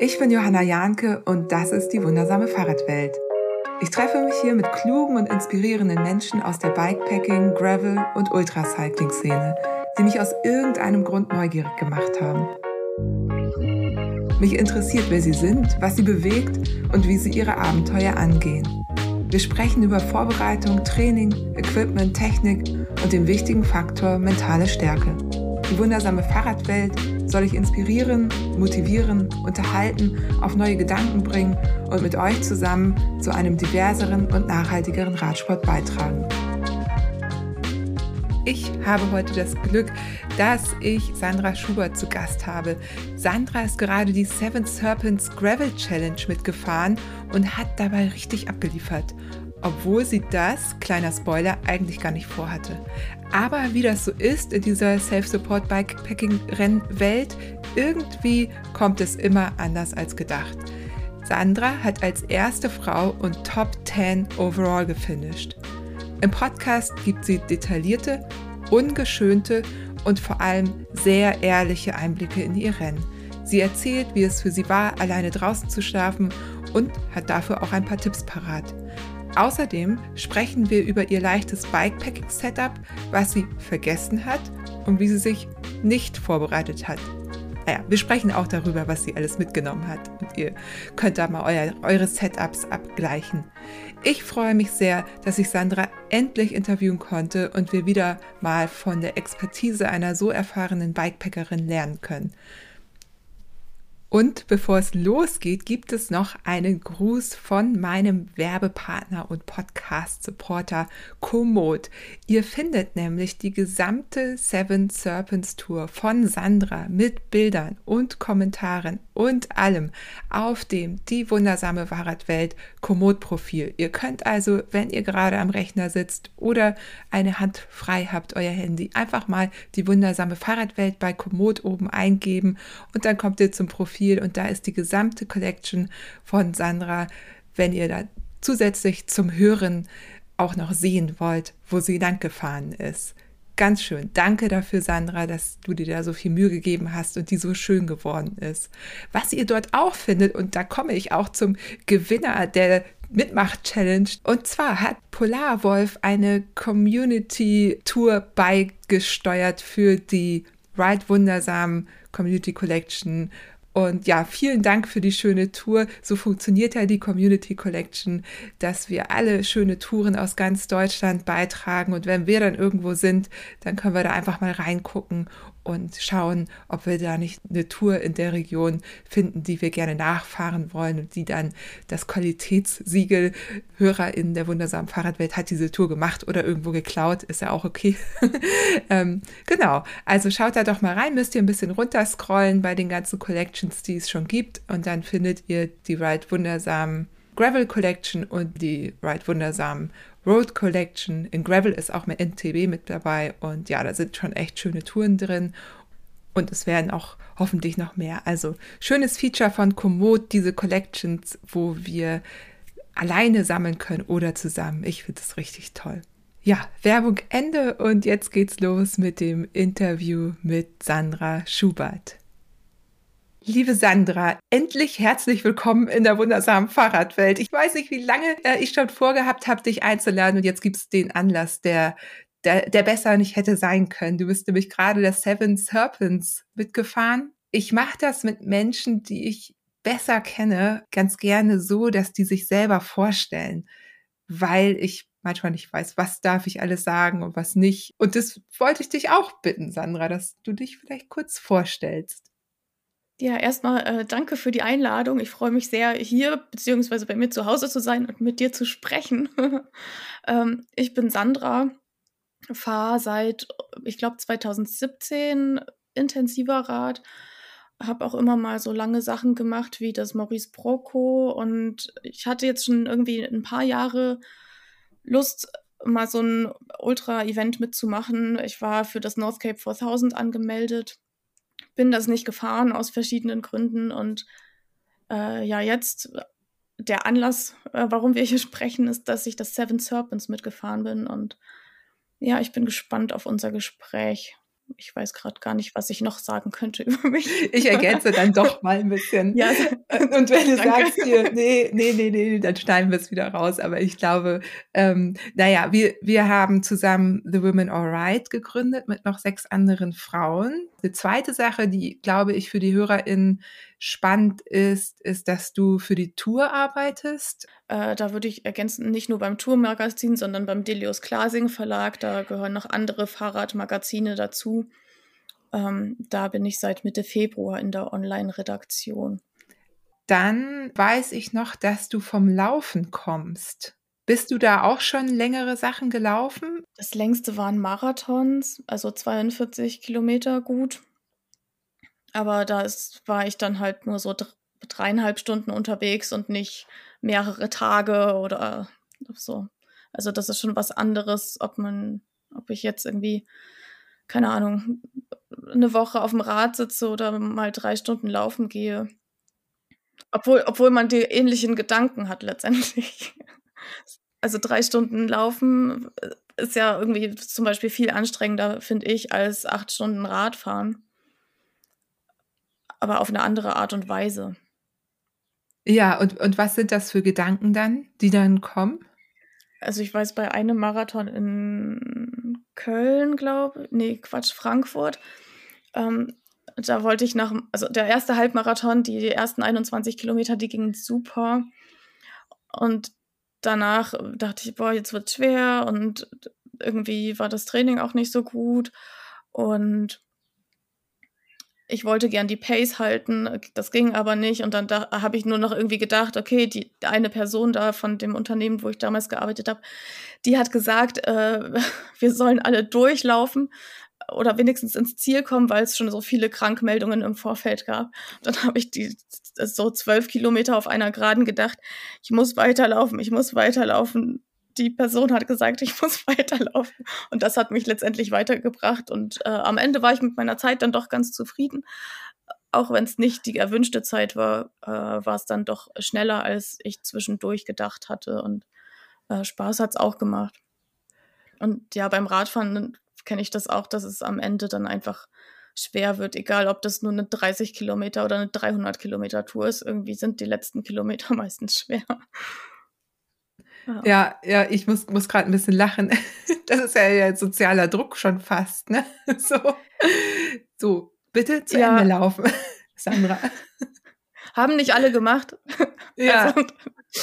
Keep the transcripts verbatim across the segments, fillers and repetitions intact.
Ich bin Johanna Jahnke und das ist die wundersame Fahrradwelt. Ich treffe mich hier mit klugen und inspirierenden Menschen aus der Bikepacking-, Gravel- und Ultracycling-Szene, die mich aus irgendeinem Grund neugierig gemacht haben. Mich interessiert, wer sie sind, was sie bewegt und wie sie ihre Abenteuer angehen. Wir sprechen über Vorbereitung, Training, Equipment, Technik und den wichtigen Faktor mentale Stärke. Die wundersame Fahrradwelt soll ich inspirieren, motivieren, unterhalten, auf neue Gedanken bringen und mit euch zusammen zu einem diverseren und nachhaltigeren Radsport beitragen. Ich habe heute das Glück, dass ich Sandra Schubert zu Gast habe. Sandra ist gerade die Seven Serpents Gravel Challenge mitgefahren und hat dabei richtig abgeliefert. Obwohl sie das, kleiner Spoiler, eigentlich gar nicht vorhatte. Aber wie das so ist in dieser Self-Support-Bikepacking-Rennwelt, irgendwie kommt es immer anders als gedacht. Sandra hat als erste Frau und Top zehn overall gefinisht. Im Podcast gibt sie detaillierte, ungeschönte und vor allem sehr ehrliche Einblicke in ihr Rennen. Sie erzählt, wie es für sie war, alleine draußen zu schlafen und hat dafür auch ein paar Tipps parat. Außerdem sprechen wir über ihr leichtes Bikepacking-Setup, was sie vergessen hat und wie sie sich nicht vorbereitet hat. Naja, wir sprechen auch darüber, was sie alles mitgenommen hat. Und ihr könnt da mal euer, eure Setups abgleichen. Ich freue mich sehr, dass ich Sandra endlich interviewen konnte und wir wieder mal von der Expertise einer so erfahrenen Bikepackerin lernen können. Und bevor es losgeht, gibt es noch einen Gruß von meinem Werbepartner und Podcast-Supporter Komoot. Ihr findet nämlich die gesamte Seven Serpents Tour von Sandra mit Bildern und Kommentaren und allem auf dem Die wundersame Fahrradwelt Komoot-Profil. Ihr könnt also, wenn ihr gerade am Rechner sitzt oder eine Hand frei habt, euer Handy, einfach mal die wundersame Fahrradwelt bei Komoot oben eingeben und dann kommt ihr zum Profil. Und da ist die gesamte Collection von Sandra, wenn ihr da zusätzlich zum Hören auch noch sehen wollt, wo sie lang gefahren ist. Ganz schön. Danke dafür, Sandra, dass du dir da so viel Mühe gegeben hast und die so schön geworden ist. Was ihr dort auch findet, und da komme ich auch zum Gewinner der Mitmach-Challenge. Und zwar hat Polarwolf eine Community-Tour beigesteuert für die Ride Wundersam Community Collection. Und ja, vielen Dank für die schöne Tour. So funktioniert ja die Community Collection, dass wir alle schöne Touren aus ganz Deutschland beitragen. Und wenn wir dann irgendwo sind, dann können wir da einfach mal reingucken und schauen, ob wir da nicht eine Tour in der Region finden, die wir gerne nachfahren wollen und die dann das Qualitätssiegel HörerInnen der wundersamen Fahrradwelt hat diese Tour gemacht oder irgendwo geklaut, ist ja auch okay. ähm, genau, also schaut da doch mal rein, müsst ihr ein bisschen runterscrollen bei den ganzen Collections, die es schon gibt und dann findet ihr die Ride Wundersam Gravel Collection und die Ride Wundersam Road Collection. In Gravel ist auch mit N T B mit dabei und ja, da sind schon echt schöne Touren drin und es werden auch hoffentlich noch mehr. Also schönes Feature von Komoot, diese Collections, wo wir alleine sammeln können oder zusammen. Ich finde das richtig toll. Ja, Werbung Ende und jetzt geht's los mit dem Interview mit Sandra Schubert. Liebe Sandra, endlich herzlich willkommen in der wundersamen Fahrradwelt. Ich weiß nicht, wie lange äh, ich schon vorgehabt habe, dich einzuladen und jetzt gibt es den Anlass, der, der, der besser nicht hätte sein können. Du bist nämlich gerade der Seven Serpents mitgefahren. Ich mache das mit Menschen, die ich besser kenne, ganz gerne so, dass die sich selber vorstellen, weil ich manchmal nicht weiß, was darf ich alles sagen und was nicht. Und das wollte ich dich auch bitten, Sandra, dass du dich vielleicht kurz vorstellst. Ja, erstmal äh, danke für die Einladung. Ich freue mich sehr, hier beziehungsweise bei mir zu Hause zu sein und mit dir zu sprechen. ähm, ich bin Sandra, fahre seit, ich glaube, zwanzig siebzehn intensiver Rad, habe auch immer mal so lange Sachen gemacht wie das Maurice Broco und ich hatte jetzt schon irgendwie ein paar Jahre Lust, mal so ein Ultra-Event mitzumachen. Ich war für das North Cape viertausend angemeldet. Bin das nicht gefahren aus verschiedenen Gründen und äh, ja, jetzt der Anlass, äh, warum wir hier sprechen, ist, dass ich das Seven Serpents mitgefahren bin und ja, ich bin gespannt auf unser Gespräch. ich weiß gerade gar nicht, was ich noch sagen könnte über mich. Ich ergänze dann doch mal ein bisschen. Ja, und wenn du danke. sagst hier, nee, nee, nee, nee, dann schneiden wir es wieder raus. Aber ich glaube, ähm, naja, wir, wir haben zusammen The Women Alright gegründet mit noch sechs anderen Frauen. Eine zweite Sache, die, glaube ich, für die HörerInnen spannend ist, ist, dass du für die Tour arbeitest. Äh, da würde ich ergänzen, nicht nur beim Tourmagazin, sondern beim Delius Glasing Verlag. Da gehören noch andere Fahrradmagazine dazu. Ähm, da bin ich seit Mitte Februar in der Online-Redaktion. Dann weiß ich noch, dass du vom Laufen kommst. Bist du da auch schon längere Sachen gelaufen? Das längste waren Marathons, also zweiundvierzig Kilometer gut. Aber da ist, war ich dann halt nur so dreieinhalb Stunden unterwegs und nicht mehrere Tage oder so. Also das ist schon was anderes, ob man, ob ich jetzt irgendwie, keine Ahnung, eine Woche auf dem Rad sitze oder mal drei Stunden laufen gehe. Obwohl, obwohl man die ähnlichen Gedanken hat letztendlich. Also drei Stunden laufen ist ja irgendwie zum Beispiel viel anstrengender, finde ich, als acht Stunden Radfahren. Aber auf eine andere Art und Weise. Ja, und, und was sind das für Gedanken dann, die dann kommen? Also ich weiß, bei einem Marathon in Köln, glaube ich, nee, Quatsch, Frankfurt, ähm, da wollte ich nach, also der erste Halbmarathon, die ersten einundzwanzig Kilometer, die gingen super. Und danach dachte ich, boah, jetzt wird's schwer und irgendwie war das Training auch nicht so gut. Und ich wollte gern die Pace halten, das ging aber nicht. Und dann da, habe ich nur noch irgendwie gedacht, okay, die eine Person da von dem Unternehmen, wo ich damals gearbeitet habe, die hat gesagt, äh, wir sollen alle durchlaufen oder wenigstens ins Ziel kommen, weil es schon so viele Krankmeldungen im Vorfeld gab. Dann habe ich die so zwölf Kilometer auf einer Geraden gedacht, ich muss weiterlaufen, ich muss weiterlaufen. Die Person hat gesagt, ich muss weiterlaufen. Und das hat mich letztendlich weitergebracht. Und äh, am Ende war ich mit meiner Zeit dann doch ganz zufrieden. Auch wenn es nicht die erwünschte Zeit war, äh, war es dann doch schneller, als ich zwischendurch gedacht hatte. Und äh, Spaß hat es auch gemacht. Und ja, beim Radfahren kenne ich das auch, dass es am Ende dann einfach schwer wird, egal ob das nur eine dreißig Kilometer oder eine dreihundert Kilometer Tour ist. Irgendwie sind die letzten Kilometer meistens schwer. Ja, ja, ja, ich muss, muss gerade ein bisschen lachen. Das ist ja, ja sozialer Druck schon fast, ne? So, so bitte zu ja. Ende laufen, Sandra. Haben nicht alle gemacht. Ja. Also,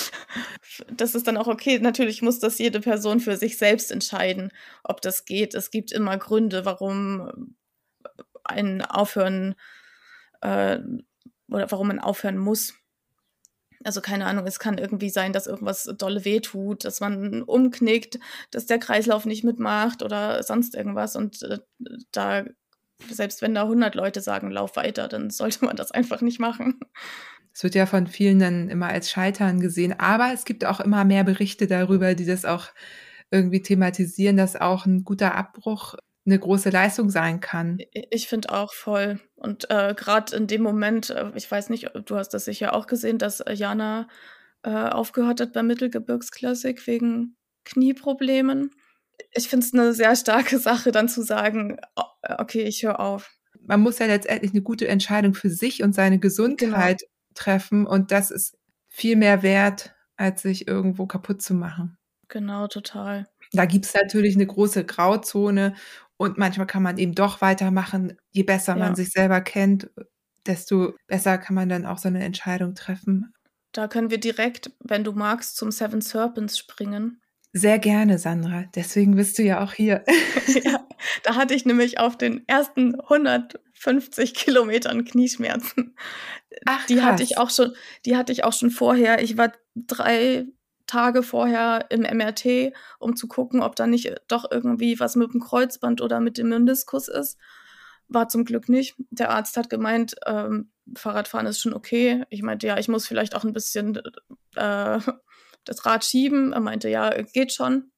das ist dann auch okay. Natürlich muss das jede Person für sich selbst entscheiden, ob das geht. Es gibt immer Gründe, warum ein aufhören äh, oder warum man aufhören muss. Also keine Ahnung, es kann irgendwie sein, dass irgendwas dolle wehtut, dass man umknickt, dass der Kreislauf nicht mitmacht oder sonst irgendwas. Und äh, da, selbst wenn da hundert Leute sagen, lauf weiter, dann sollte man das einfach nicht machen. Es wird ja von vielen dann immer als Scheitern gesehen, aber es gibt auch immer mehr Berichte darüber, die das auch irgendwie thematisieren, dass auch ein guter Abbruch eine große Leistung sein kann. Ich finde auch voll. Und äh, gerade in dem Moment, äh, ich weiß nicht, du hast das sicher auch gesehen, dass Jana äh, aufgehört hat beim Mittelgebirgsklassik wegen Knieproblemen. Ich finde es eine sehr starke Sache, dann zu sagen, okay, ich höre auf. Man muss ja letztendlich eine gute Entscheidung für sich und seine Gesundheit genau. treffen. Und das ist viel mehr wert, als sich irgendwo kaputt zu machen. Genau, total. Da gibt es natürlich eine große Grauzone. Und manchmal kann man eben doch weitermachen. Je besser ja. man sich selber kennt, desto besser kann man dann auch so eine Entscheidung treffen. Da können wir direkt, wenn du magst, zum Seven Serpents springen. Sehr gerne, Sandra. Deswegen bist du ja auch hier. Ja, da hatte ich nämlich auf den ersten hundertfünfzig Kilometern Knieschmerzen. Ach, die krass. hatte ich auch schon, die hatte ich auch schon vorher. Ich war drei Tage vorher im M R T, um zu gucken, ob da nicht doch irgendwie was mit dem Kreuzband oder mit dem Meniskus ist. War zum Glück nicht. Der Arzt hat gemeint, ähm, Fahrradfahren ist schon okay. Ich meinte, ja, ich muss vielleicht auch ein bisschen äh, das Rad schieben. Er meinte, ja, geht schon.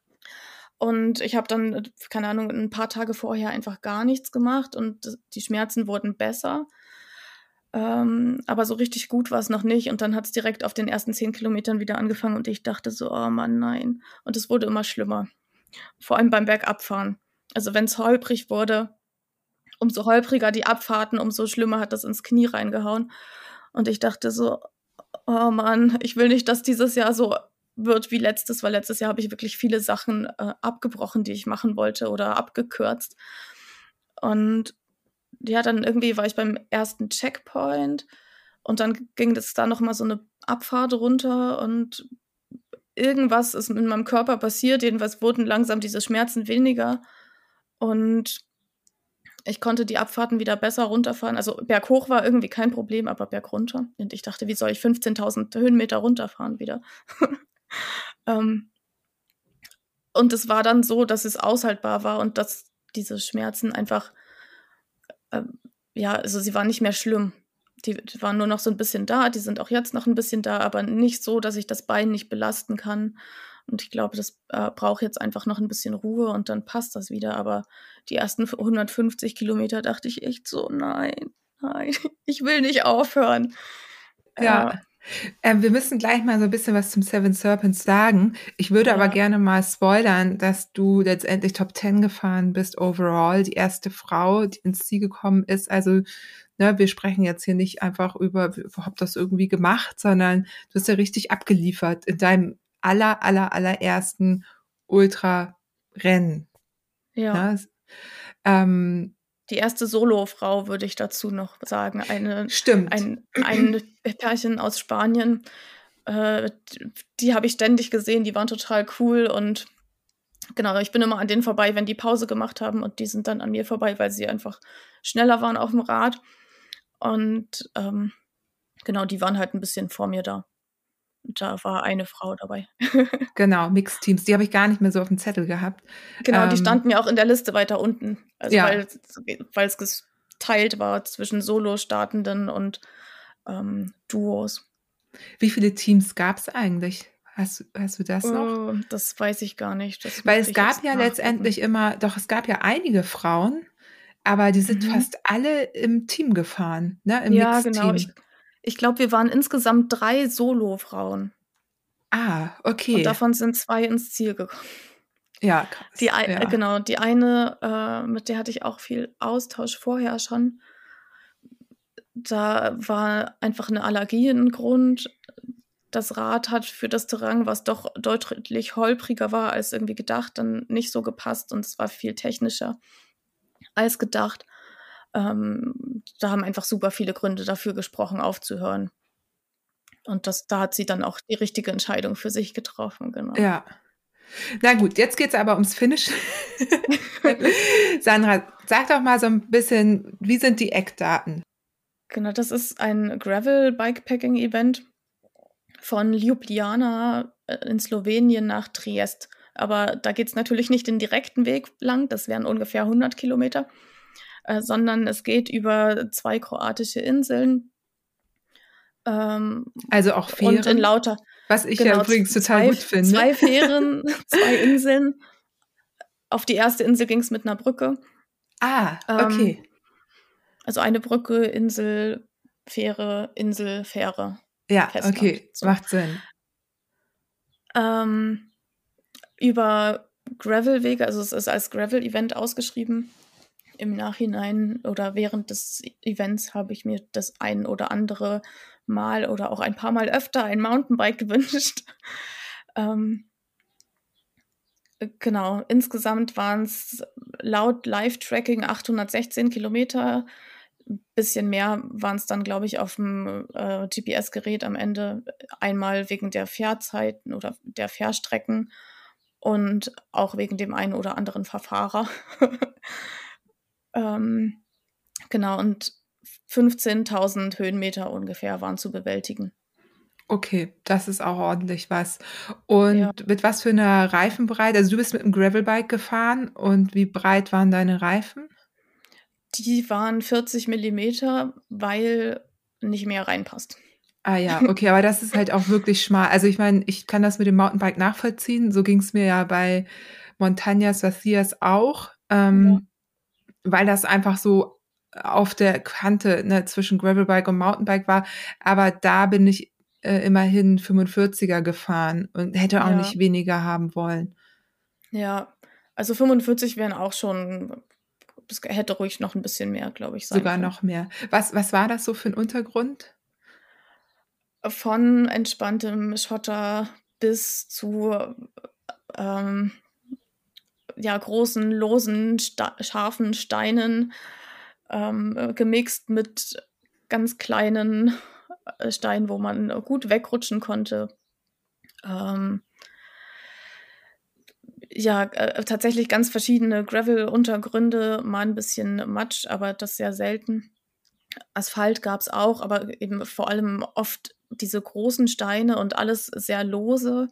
Und ich habe dann, keine Ahnung, ein paar Tage vorher einfach gar nichts gemacht und die Schmerzen wurden besser. Ähm, aber so richtig gut war es noch nicht. Und dann hat es direkt auf den ersten zehn Kilometern wieder angefangen und ich dachte so, oh Mann, nein. Und es wurde immer schlimmer. Vor allem beim Bergabfahren. Also wenn es holprig wurde, umso holpriger die Abfahrten, umso schlimmer hat das ins Knie reingehauen. Und ich dachte so, oh Mann, ich will nicht, dass dieses Jahr so wird wie letztes, weil letztes Jahr habe ich wirklich viele Sachen äh, abgebrochen, die ich machen wollte oder abgekürzt. Und ja, dann irgendwie war ich beim ersten Checkpoint und dann ging das da nochmal so eine Abfahrt runter und irgendwas ist mit meinem Körper passiert. Jedenfalls wurden langsam diese Schmerzen weniger und ich konnte die Abfahrten wieder besser runterfahren. Also berghoch war irgendwie kein Problem, aber bergunter. Und ich dachte, wie soll ich fünfzehntausend Höhenmeter runterfahren wieder? ähm, und es war dann so, dass es aushaltbar war und dass diese Schmerzen einfach, äh, ja, also sie waren nicht mehr schlimm. Die, die waren nur noch so ein bisschen da, die sind auch jetzt noch ein bisschen da, aber nicht so, dass ich das Bein nicht belasten kann. Und ich glaube, das äh, braucht jetzt einfach noch ein bisschen Ruhe und dann passt das wieder. Aber die ersten hundertfünfzig Kilometer dachte ich echt so, nein, nein, ich will nicht aufhören. Ja, äh, wir müssen gleich mal so ein bisschen was zum Seven Serpents sagen. Ich würde Ja. aber gerne mal spoilern, dass du letztendlich Top Ten gefahren bist overall, die erste Frau, die ins Ziel gekommen ist. Also ne, wir sprechen jetzt hier nicht einfach über, hab das irgendwie gemacht, sondern du hast ja richtig abgeliefert in deinem aller, aller, allerersten Ultra-Rennen. Ja. Ne? Ähm, Die erste Solo-Frau, würde ich dazu noch sagen. Eine, Stimmt. Ein, ein Pärchen aus Spanien, äh, die habe ich ständig gesehen, die waren total cool und genau, ich bin immer an denen vorbei, wenn die Pause gemacht haben und die sind dann an mir vorbei, weil sie einfach schneller waren auf dem Rad und ähm, genau, die waren halt ein bisschen vor mir da. Und da war eine Frau dabei. Genau, Mixteams, die habe ich gar nicht mehr so auf dem Zettel gehabt. Genau, die Ähm, standen ja auch in der Liste weiter unten. Also Ja. weil weil es geteilt war zwischen Solo-Startenden und ähm, Duos. Wie viele Teams gab es eigentlich? Hast, hast du das noch? Oh, das weiß ich gar nicht. Das Weil müsste es ich gab jetzt ja nachgucken. letztendlich immer, doch es gab ja einige Frauen, aber die sind Mhm. fast alle im Team gefahren, ne? Im Ja, Mixteam. genau. Ich, ich glaube, wir waren insgesamt drei Solo-Frauen. Ah, okay. Und davon sind zwei ins Ziel gekommen. Ja, krass. Die, ein- ja. äh, genau, die eine, äh, mit der hatte ich auch viel Austausch vorher schon. Da war einfach eine Allergie ein Grund. Das Rad hat für das Terrain, was doch deutlich holpriger war als irgendwie gedacht, dann nicht so gepasst und es war viel technischer als gedacht. Ähm, da haben einfach super viele Gründe dafür gesprochen, aufzuhören. Und das, da hat sie dann auch die richtige Entscheidung für sich getroffen, genau. Ja. Na gut, jetzt geht's aber ums Finish. Sandra, sag doch mal so ein bisschen, wie sind die Eckdaten? Genau, das ist ein Gravel-Bikepacking-Event von Ljubljana in Slowenien nach Triest. Aber da geht es natürlich nicht den direkten Weg lang, das wären ungefähr hundert Kilometer, äh, sondern es geht über zwei kroatische Inseln. Ähm, Also auch Fähren, und in lauter, was ich genau, ja übrigens total zwei, gut finde. Zwei Fähren, zwei Inseln. Auf die erste Insel ging es mit einer Brücke. Ah, okay. Ähm, also eine Brücke, Insel, Fähre, Insel, Fähre. Ja, Festland, okay, so. macht Sinn. Ähm, über Gravel-Wege, also es ist als Gravel-Event ausgeschrieben. Im Nachhinein oder während des Events habe ich mir das ein oder andere Mal oder auch ein paar Mal öfter ein Mountainbike gewünscht. ähm, genau, insgesamt waren es laut Live-Tracking achthundertsechzehn Kilometer. Ein bisschen mehr waren es dann, glaube ich, auf dem äh, G P S-Gerät am Ende. Einmal wegen der Fährzeiten oder der Fährstrecken und auch wegen dem einen oder anderen Verfahrer. ähm, genau, und fünfzehntausend Höhenmeter ungefähr waren zu bewältigen. Okay, das ist auch ordentlich was. Und Ja. mit was für einer Reifenbreite? Also du bist mit einem Gravelbike gefahren und wie breit waren deine Reifen? Die waren vierzig Millimeter, weil nicht mehr reinpasst. Ah ja, okay, aber das ist halt auch wirklich schmal. Also ich meine, ich kann das mit dem Mountainbike nachvollziehen. So ging es mir ja bei Montañas Vacías auch, ähm, weil das einfach so auf der Kante, ne, zwischen Gravelbike und Mountainbike war. Aber da bin ich äh, immerhin fünfundvierziger gefahren und hätte auch Ja. nicht weniger haben wollen. Ja, also fünfundvierzig wären auch schon es hätte ruhig noch ein bisschen mehr, glaube ich, sein Sogar können. noch mehr. Was, was war das so für ein Untergrund? Von entspanntem Schotter bis zu ähm, ja, großen, losen, sta- scharfen Steinen, ähm, äh, gemixt mit ganz kleinen äh, Steinen, wo man gut wegrutschen konnte. Ähm, ja, äh, tatsächlich ganz verschiedene Gravel-Untergründe, mal ein bisschen Matsch, aber das sehr selten. Asphalt gab es auch, aber eben vor allem oft diese großen Steine und alles sehr lose.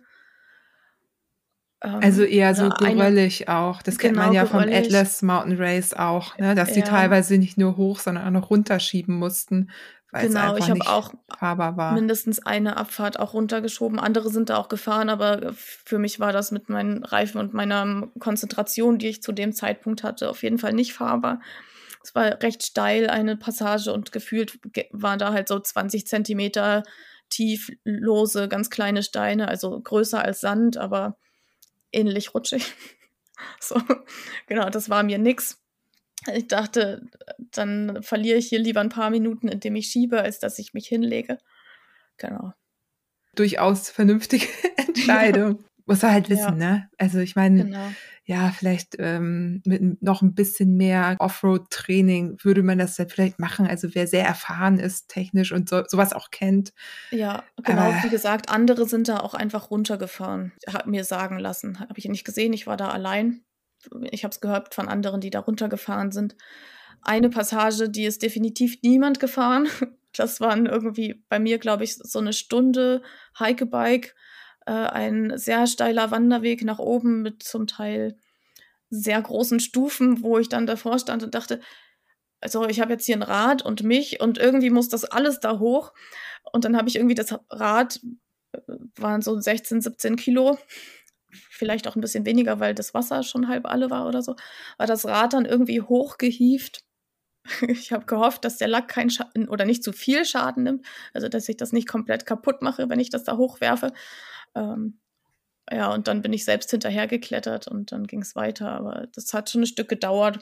Also Ähm, eher so oder eine, geröllig auch. Das kennt man genau, ja vom geröllig. Atlas Mountain Race auch, ne? Dass die Ja, teilweise nicht nur hoch, sondern auch noch runterschieben mussten, weil es genau. einfach Ich habe nicht auch fahrbar war. mindestens eine Abfahrt auch runtergeschoben. Andere sind da auch gefahren, aber für mich war das mit meinen Reifen und meiner Konzentration, die ich zu dem Zeitpunkt hatte, auf jeden Fall nicht fahrbar. Es war recht steil, eine Passage, und gefühlt ge- waren da halt so zwanzig Zentimeter tief, lose, ganz kleine Steine, also größer als Sand, aber ähnlich rutschig. So, genau, das war mir nix. Ich dachte, dann verliere ich hier lieber ein paar Minuten, indem ich schiebe, als dass ich mich hinlege. Genau. Durchaus vernünftige Entscheidung. Muss er halt wissen, Ja, ne? Also ich meine, genau. ja, vielleicht ähm, mit n- noch ein bisschen mehr Offroad-Training würde man das dann vielleicht machen. Also wer sehr erfahren ist technisch und so, sowas auch kennt. Ja, genau, Aber wie gesagt, andere sind da auch einfach runtergefahren. Hat mir sagen lassen. Habe ich nicht gesehen, ich war da allein. Ich habe es gehört von anderen, die da runtergefahren sind. Eine Passage, die ist definitiv niemand gefahren. Das waren irgendwie bei mir, glaube ich, so eine Stunde Hikebike, äh, ein sehr steiler Wanderweg nach oben mit zum Teil sehr großen Stufen, wo ich dann davor stand und dachte, also ich habe jetzt hier ein Rad und mich und irgendwie muss das alles da hoch. Und dann habe ich irgendwie das Rad, äh, waren so sechzehn, siebzehn Kilo, vielleicht auch ein bisschen weniger, weil das Wasser schon halb alle war oder so, war das Rad dann irgendwie hochgehievt. Ich habe gehofft, dass der Lack keinen Schaden oder nicht zu viel Schaden nimmt, also dass ich das nicht komplett kaputt mache, wenn ich das da hochwerfe. Ähm, ja, und dann bin ich selbst hinterhergeklettert und dann ging es weiter, aber das hat schon ein Stück gedauert.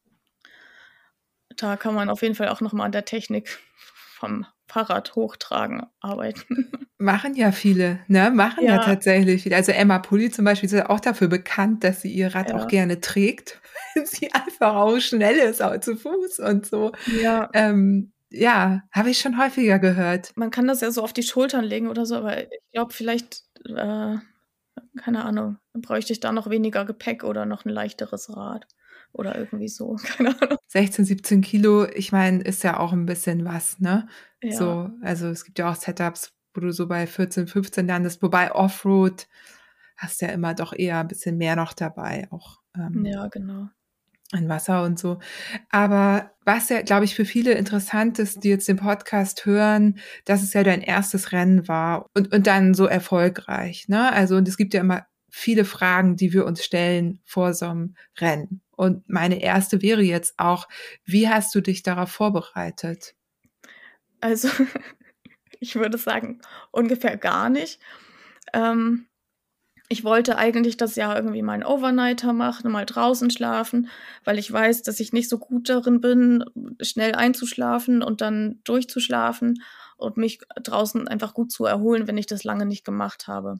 Da kann man auf jeden Fall auch noch mal an der Technik vom Fahrrad hochtragen arbeiten. machen ja viele, ne? Machen ja Ja, tatsächlich viele. Also Emma Pulli zum Beispiel ist ja auch dafür bekannt, dass sie ihr Rad auch ja, gerne trägt, weil sie einfach auch schnell ist, auch zu Fuß und so. ja. Ähm, ja, habe ich schon häufiger gehört. Man kann das ja so auf die Schultern legen oder so, aber ich glaube vielleicht, äh, keine Ahnung, dann bräuchte ich da noch weniger Gepäck oder noch ein leichteres Rad oder irgendwie so, keine Ahnung. sechzehn, siebzehn Kilo, ich meine, ist ja auch ein bisschen was, ne? Ja, So, also es gibt ja auch Setups, wo du so bei vierzehn, fünfzehn landest, wobei Offroad hast ja immer doch eher ein bisschen mehr noch dabei, auch ähm, ja, genau. an Wasser und so. Aber was ja, glaube ich, für viele interessant ist, die jetzt den Podcast hören, dass es ja dein erstes Rennen war und, und dann so erfolgreich, ne? Also, und es gibt ja immer viele Fragen, die wir uns stellen vor so einem Rennen. Und meine erste wäre jetzt auch, wie hast du dich darauf vorbereitet? Also, ich würde sagen, ungefähr gar nicht. Ähm, Ich wollte eigentlich das Jahr irgendwie mal 'n Overnighter machen, mal draußen schlafen, weil ich weiß, dass ich nicht so gut darin bin, schnell einzuschlafen und dann durchzuschlafen und mich draußen einfach gut zu erholen, wenn ich das lange nicht gemacht habe.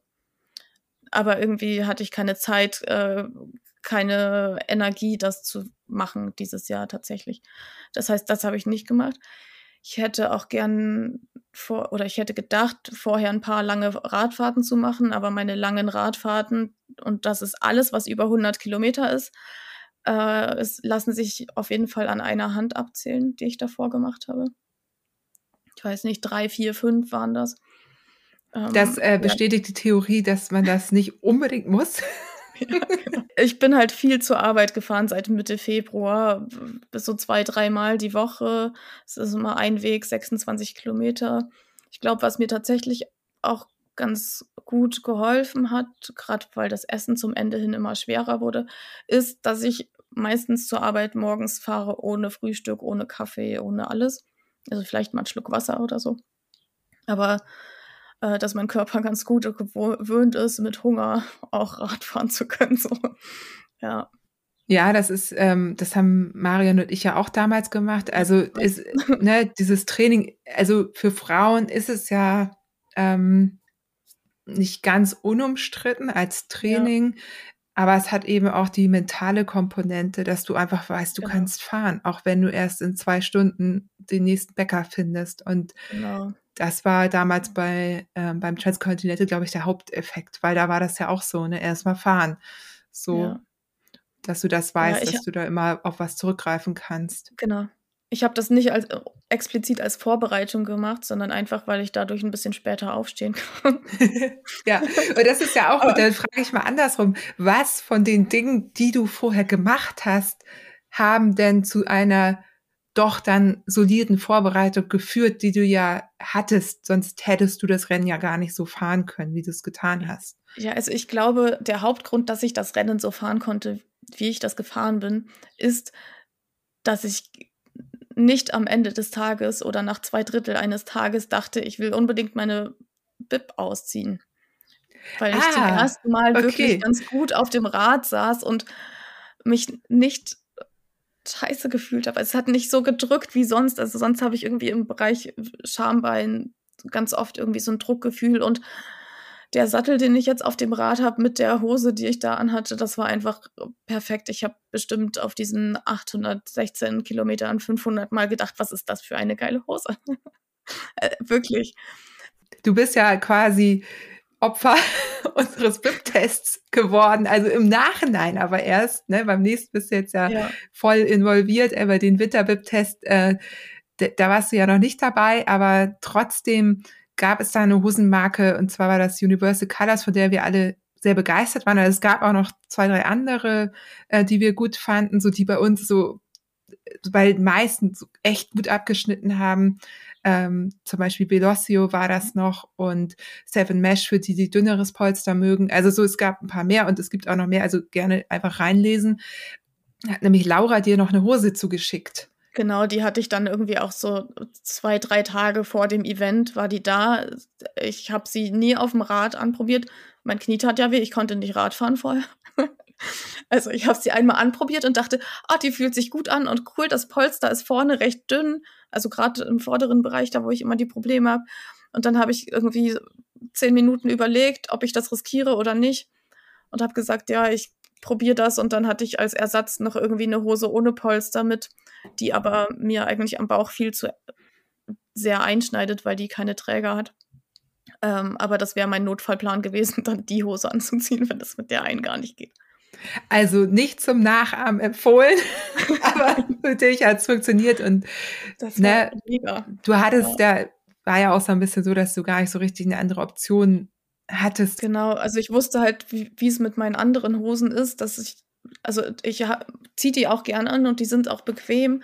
Aber irgendwie hatte ich keine Zeit, äh, keine Energie, das zu machen dieses Jahr tatsächlich. Das heißt, das habe ich nicht gemacht. Ich hätte auch gern vor oder ich hätte gedacht, vorher ein paar lange Radfahrten zu machen, aber meine langen Radfahrten, und das ist alles, was über hundert Kilometer ist, äh, es lassen sich auf jeden Fall an einer Hand abzählen, die ich davor gemacht habe. Ich weiß nicht, drei, vier, fünf waren das. Das Ähm, äh, ja. bestätigt die Theorie, dass man das nicht unbedingt muss. Ja, genau. Ich bin halt viel zur Arbeit gefahren seit Mitte Februar, bis so zwei, dreimal die Woche. Es ist immer ein Weg, sechsundzwanzig Kilometer. Ich glaube, was mir tatsächlich auch ganz gut geholfen hat, gerade weil das Essen zum Ende hin immer schwerer wurde, ist, dass ich meistens zur Arbeit morgens fahre ohne Frühstück, ohne Kaffee, ohne alles. Also vielleicht mal 'n Schluck Wasser oder so. Aber äh, dass mein Körper ganz gut gewöhnt ist, mit Hunger auch Radfahren zu können, so. Ja. Ja, das ist, ähm, das haben Marion und ich ja auch damals gemacht. Also ist, ne, dieses Training, also für Frauen ist es ja ähm, nicht ganz unumstritten als Ja, Training, aber es hat eben auch die mentale Komponente, dass du einfach weißt, du genau, kannst fahren, auch wenn du erst in zwei Stunden den nächsten Bäcker findest. Und genau. das war damals bei ähm, beim Transcontinental, glaube ich, der Haupteffekt, weil da war das ja auch so, ne, erst mal fahren. So, Ja. dass du das Ja, weißt, ich dass du da immer auf was zurückgreifen kannst. genau. Ich habe das nicht als äh, explizit als Vorbereitung gemacht, sondern einfach, weil ich dadurch 'n bisschen später aufstehen kann. Ja, und das ist ja auch gut. Aber Dann frage ich mal andersrum. Was von den Dingen, die du vorher gemacht hast, haben denn zu einer doch dann soliden Vorbereitung geführt, die du ja hattest? Sonst hättest du das Rennen ja gar nicht so fahren können, wie du's getan hast. ja, also, ich glaube, der Hauptgrund, dass ich das Rennen so fahren konnte, wie ich das gefahren bin, ist, dass ich nicht am Ende des Tages oder nach zwei Drittel eines Tages dachte, ich will unbedingt meine Bib ausziehen, weil ich zum Ah, ersten Mal wirklich okay. ganz gut auf dem Rad saß und mich nicht scheiße gefühlt habe. Es hat nicht so gedrückt wie sonst. Also, sonst habe ich irgendwie im Bereich Schambein ganz oft irgendwie so 'n Druckgefühl und der Sattel, den ich jetzt auf dem Rad habe mit der Hose, die ich da anhatte, das war einfach perfekt. Ich habe bestimmt auf diesen achthundertsechzehn Kilometern fünfhundert Mal gedacht: „Was ist das für eine geile Hose?“ Äh, wirklich. Du bist ja quasi Opfer unseres Bib-Tests geworden, also im Nachhinein aber erst, ne? Beim nächsten bist du jetzt ja Ja, voll involviert, aber den Winter-Bib-Test, äh, d da warst du ja noch nicht dabei, aber trotzdem gab es da eine Hosenmarke, und zwar war das Universal Colors, von der wir alle sehr begeistert waren. Also, es gab auch noch zwei, drei andere, äh, die wir gut fanden, so die bei uns so bei den meisten so echt gut abgeschnitten haben. Ähm, zum Beispiel Velocio war das noch und Seven Mesh für die, die dünneres Polster mögen. Also so, es gab ein paar mehr und es gibt auch noch mehr, also gerne einfach reinlesen. Hat nämlich Laura dir noch eine Hose zugeschickt. genau, die hatte ich dann irgendwie auch so zwei, drei Tage vor dem Event war die da. Ich habe sie nie auf'm Rad anprobiert. Mein Knie tat ja weh, ich konnte nicht Rad fahren vorher. Also, ich habe sie einmal anprobiert und dachte: „Ah, die fühlt sich gut an und cool, das Polster ist vorne recht dünn“, also grad im vorderen Bereich, da wo ich immer die Probleme habe. Und dann habe ich irgendwie zehn Minuten überlegt, ob ich das riskiere oder nicht und habe gesagt: „Ja, ich probiere das.“ Und dann hatte ich als Ersatz noch irgendwie 'ne Hose ohne Polster mit, die aber mir eigentlich am Bauch viel zu sehr einschneidet, weil die keine Träger hat. Ähm, aber das wäre mein Notfallplan gewesen, dann die Hose anzuziehen, wenn das mit der einen gar nicht geht. Also nicht zum Nachahmen empfohlen, aber für dich hat's funktioniert und Das war ne, mega. du Ja, hattest ja, war ja auch so ein bisschen so, dass du gar nicht so richtig eine andere Option hattest. genau. Also, ich wusste halt, wie wie's mit meinen anderen Hosen ist, dass ich also, ich ha ziehe die auch gern an und die sind auch bequem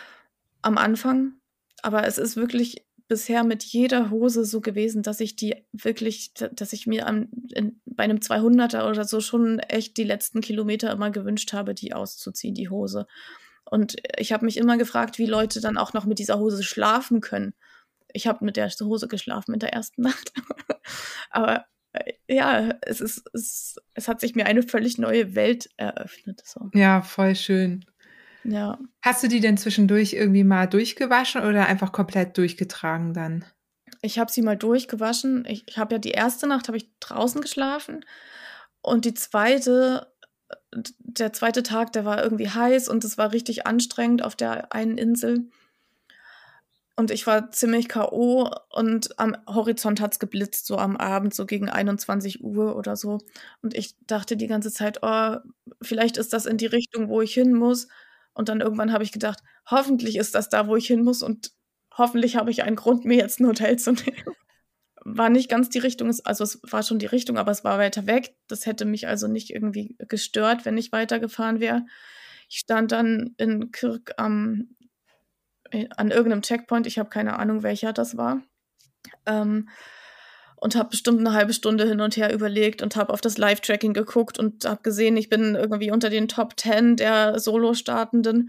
am Anfang, aber es ist wirklich bisher mit jeder Hose so gewesen, dass ich die wirklich d dass ich mir am in bei 'nem zweihunderter oder so schon echt die letzten Kilometer immer gewünscht habe, die auszuziehen, die Hose. Und ich habe mich immer gefragt, wie Leute dann auch noch mit dieser Hose schlafen können. Ich habe mit der Hose geschlafen in der ersten Nacht. Aber, äh, ja, es ist es es hat sich mir eine völlig neue Welt eröffnet, so. Ja, voll schön. Ja. Hast du die denn zwischendurch irgendwie mal durchgewaschen oder einfach komplett durchgetragen dann? Ich habe sie mal durchgewaschen. Ich ich habe ja die erste Nacht habe ich draußen geschlafen und die zweite d der zweite Tag, der war irgendwie heiß und es war richtig anstrengend auf der einen Insel. Und ich war ziemlich K O und am Horizont hat's geblitzt, so am Abend, so gegen einundzwanzig Uhr oder so. Und ich dachte die ganze Zeit: „Oh, vielleicht ist das in die Richtung, wo ich hin muss.“ Und dann irgendwann habe ich gedacht: „Hoffentlich ist das da, wo ich hin muss und hoffentlich habe ich einen Grund, mir jetzt 'n Hotel zu nehmen.“ War nicht ganz die Richtung, es also, es war schon die Richtung, aber es war weiter weg. Das hätte mich also nicht irgendwie gestört, wenn ich weitergefahren wäre. Ich stand dann in Kirk am äh, an irgendeinem Checkpoint, ich habe keine Ahnung, welcher das war, ähm, und habe bestimmt eine halbe Stunde hin und her überlegt und habe auf das Live-Tracking geguckt und habe gesehen, ich bin irgendwie unter den Top zehn der Solo-Startenden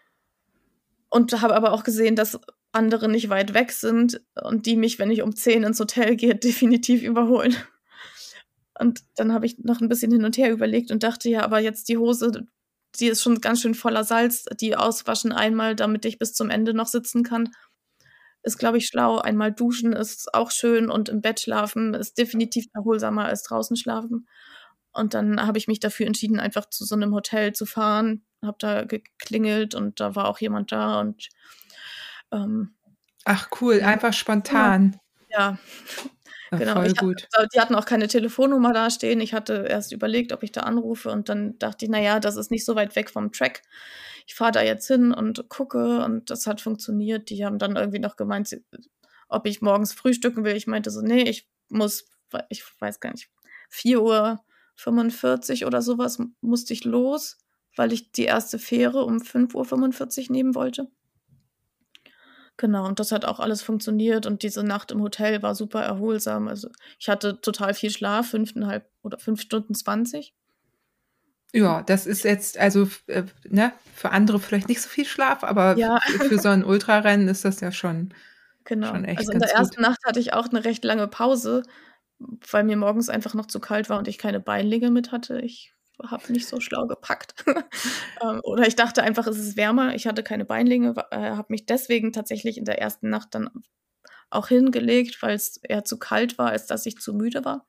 und habe aber auch gesehen, dass andere nicht weit weg sind und die mich, wenn ich um zehn ins Hotel gehe, definitiv überholen. Und dann habe ich noch 'n bisschen hin und her überlegt und dachte: „Ja, aber jetzt die Hose, die ist schon ganz schön voller Salz. Die auswaschen einmal, damit ich bis zum Ende noch sitzen kann, ist, glaube ich, schlau. Einmal duschen ist auch schön und im Bett schlafen ist definitiv erholsamer als draußen schlafen. Und dann habe ich mich dafür entschieden, einfach zu so einem Hotel zu fahren. Habe da geklingelt und da war auch jemand da und ähm, Ach cool, ja. einfach spontan. Ja, Ja, genau. voll Ich hatte, gut. die hatten auch keine Telefonnummer da stehen. Ich hatte erst überlegt, ob ich da anrufe und dann dachte ich, naja, das ist nicht so weit weg vom Track. Ich fahre da jetzt hin und gucke und das hat funktioniert. Die haben dann irgendwie noch gemeint, sie- ob ich morgens frühstücken will. Ich meinte so, nee, ich muss, ich weiß gar nicht, vier Uhr fünfundvierzig oder sowas musste ich los, weil ich die erste Fähre um fünf Uhr fünfundvierzig nehmen wollte. Genau, und das hat auch alles funktioniert und diese Nacht im Hotel war super erholsam. Also ich hatte total viel Schlaf, fünfeinhalb oder fünf Stunden zwanzig. Ja, das ist jetzt, also f- äh, ne, für andere vielleicht nicht so viel Schlaf, aber f- Ja, für, für so ein Ultrarennen ist das ja schon, genau. schon echt Also in der ganz gut. ersten Nacht hatte ich auch eine recht lange Pause, weil mir morgens einfach noch zu kalt war und ich keine Beinlinge mit hatte. Ich habe nicht so schlau gepackt. Ähm, oder ich dachte einfach, es ist wärmer. Ich hatte keine Beinlinge, wa- äh, habe mich deswegen tatsächlich in der ersten Nacht dann auch hingelegt, weil es eher zu kalt war, als dass ich zu müde war.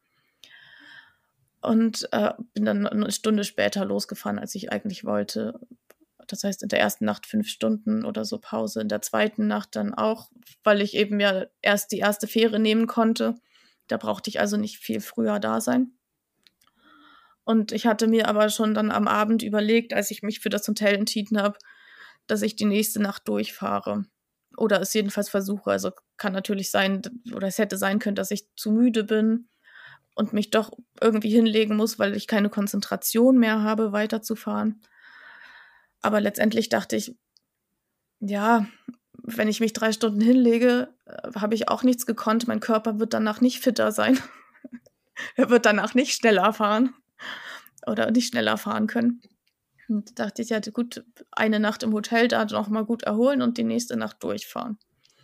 Und äh, bin dann eine Stunde später losgefahren, als ich eigentlich wollte. Das heißt, in der ersten Nacht fünf Stunden oder so Pause, in der zweiten Nacht dann auch, weil ich eben ja erst die erste Fähre nehmen konnte. Da brauchte ich also nicht viel früher da sein. Und ich hatte mir aber schon dann am Abend überlegt, als ich mich für das Hotel entschieden habe, dass ich die nächste Nacht durchfahre. Oder es jedenfalls versuche. Also kann natürlich sein, oder es hätte sein können, dass ich zu müde bin und mich doch irgendwie hinlegen muss, weil ich keine Konzentration mehr habe, weiterzufahren. Aber letztendlich dachte ich, ja, wenn ich mich drei Stunden hinlege, äh, habe ich auch nichts gekonnt. Mein Körper wird danach nicht fitter sein. Er wird danach nicht schneller fahren oder nicht schneller fahren können. Und da dachte ich, ja, gut, eine Nacht im Hotel da noch mal gut erholen und die nächste Nacht durchfahren.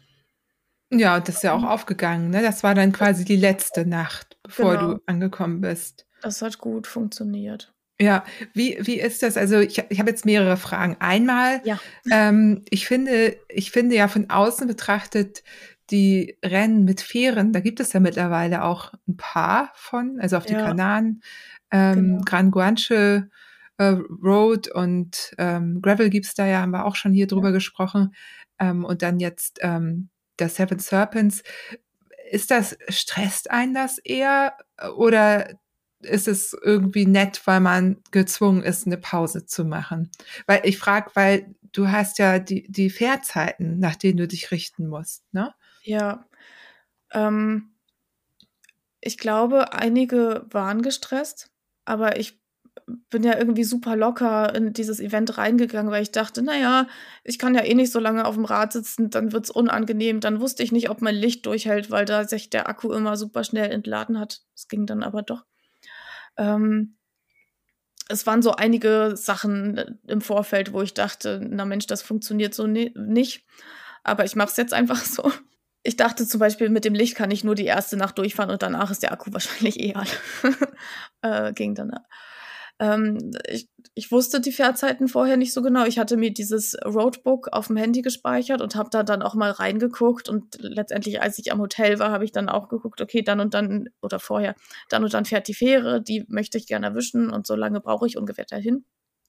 Ja, das ist ja auch aufgegangen, ne? Das war dann quasi die letzte Nacht, bevor Genau, du angekommen bist. das hat gut funktioniert. Ja, wie, wie ist das? Also ich, ich habe jetzt mehrere Fragen. Einmal, Ja, ähm, ich finde, ich finde ja von außen betrachtet die Rennen mit Fähren, da gibt es ja mittlerweile auch ein paar von, also auf die ja, Kanaren, ähm, genau. Gran Guanche äh, Road und ähm, Gravel gibt's da ja, haben wir auch schon hier Ja. drüber gesprochen. Ähm, und dann jetzt ähm, der Seven Serpents. Ist das, stresst einen das eher oder ist es irgendwie nett, weil man gezwungen ist, eine Pause zu machen? Weil ich frage, weil du hast ja die, die Fährzeiten, nach denen du dich richten musst, ne? Ja, ähm, ich glaube, einige waren gestresst, aber ich bin ja irgendwie super locker in dieses Event reingegangen, weil ich dachte, naja, ich kann ja eh nicht so lange auf dem Rad sitzen, dann wird's unangenehm. Dann wusste ich nicht, ob mein Licht durchhält, weil da sich der Akku immer super schnell entladen hat. Es ging dann aber doch. Ähm, Es waren so einige Sachen äh, im Vorfeld, wo ich dachte, na Mensch, das funktioniert so ni nicht. Aber ich mache es jetzt einfach so. Ich dachte zum Beispiel, mit dem Licht kann ich nur die erste Nacht durchfahren und danach ist der Akku wahrscheinlich eh alle. äh, ging dann. Ähm, ich, ich wusste die Fährzeiten vorher nicht so genau. Ich hatte mir dieses Roadbook auf dem Handy gespeichert und habe da dann auch mal reingeguckt. Und letztendlich, als ich am Hotel war, habe ich dann auch geguckt, okay, dann und dann, oder vorher, dann und dann fährt die Fähre, die möchte ich gerne erwischen und so lange brauche ich ungefähr dahin.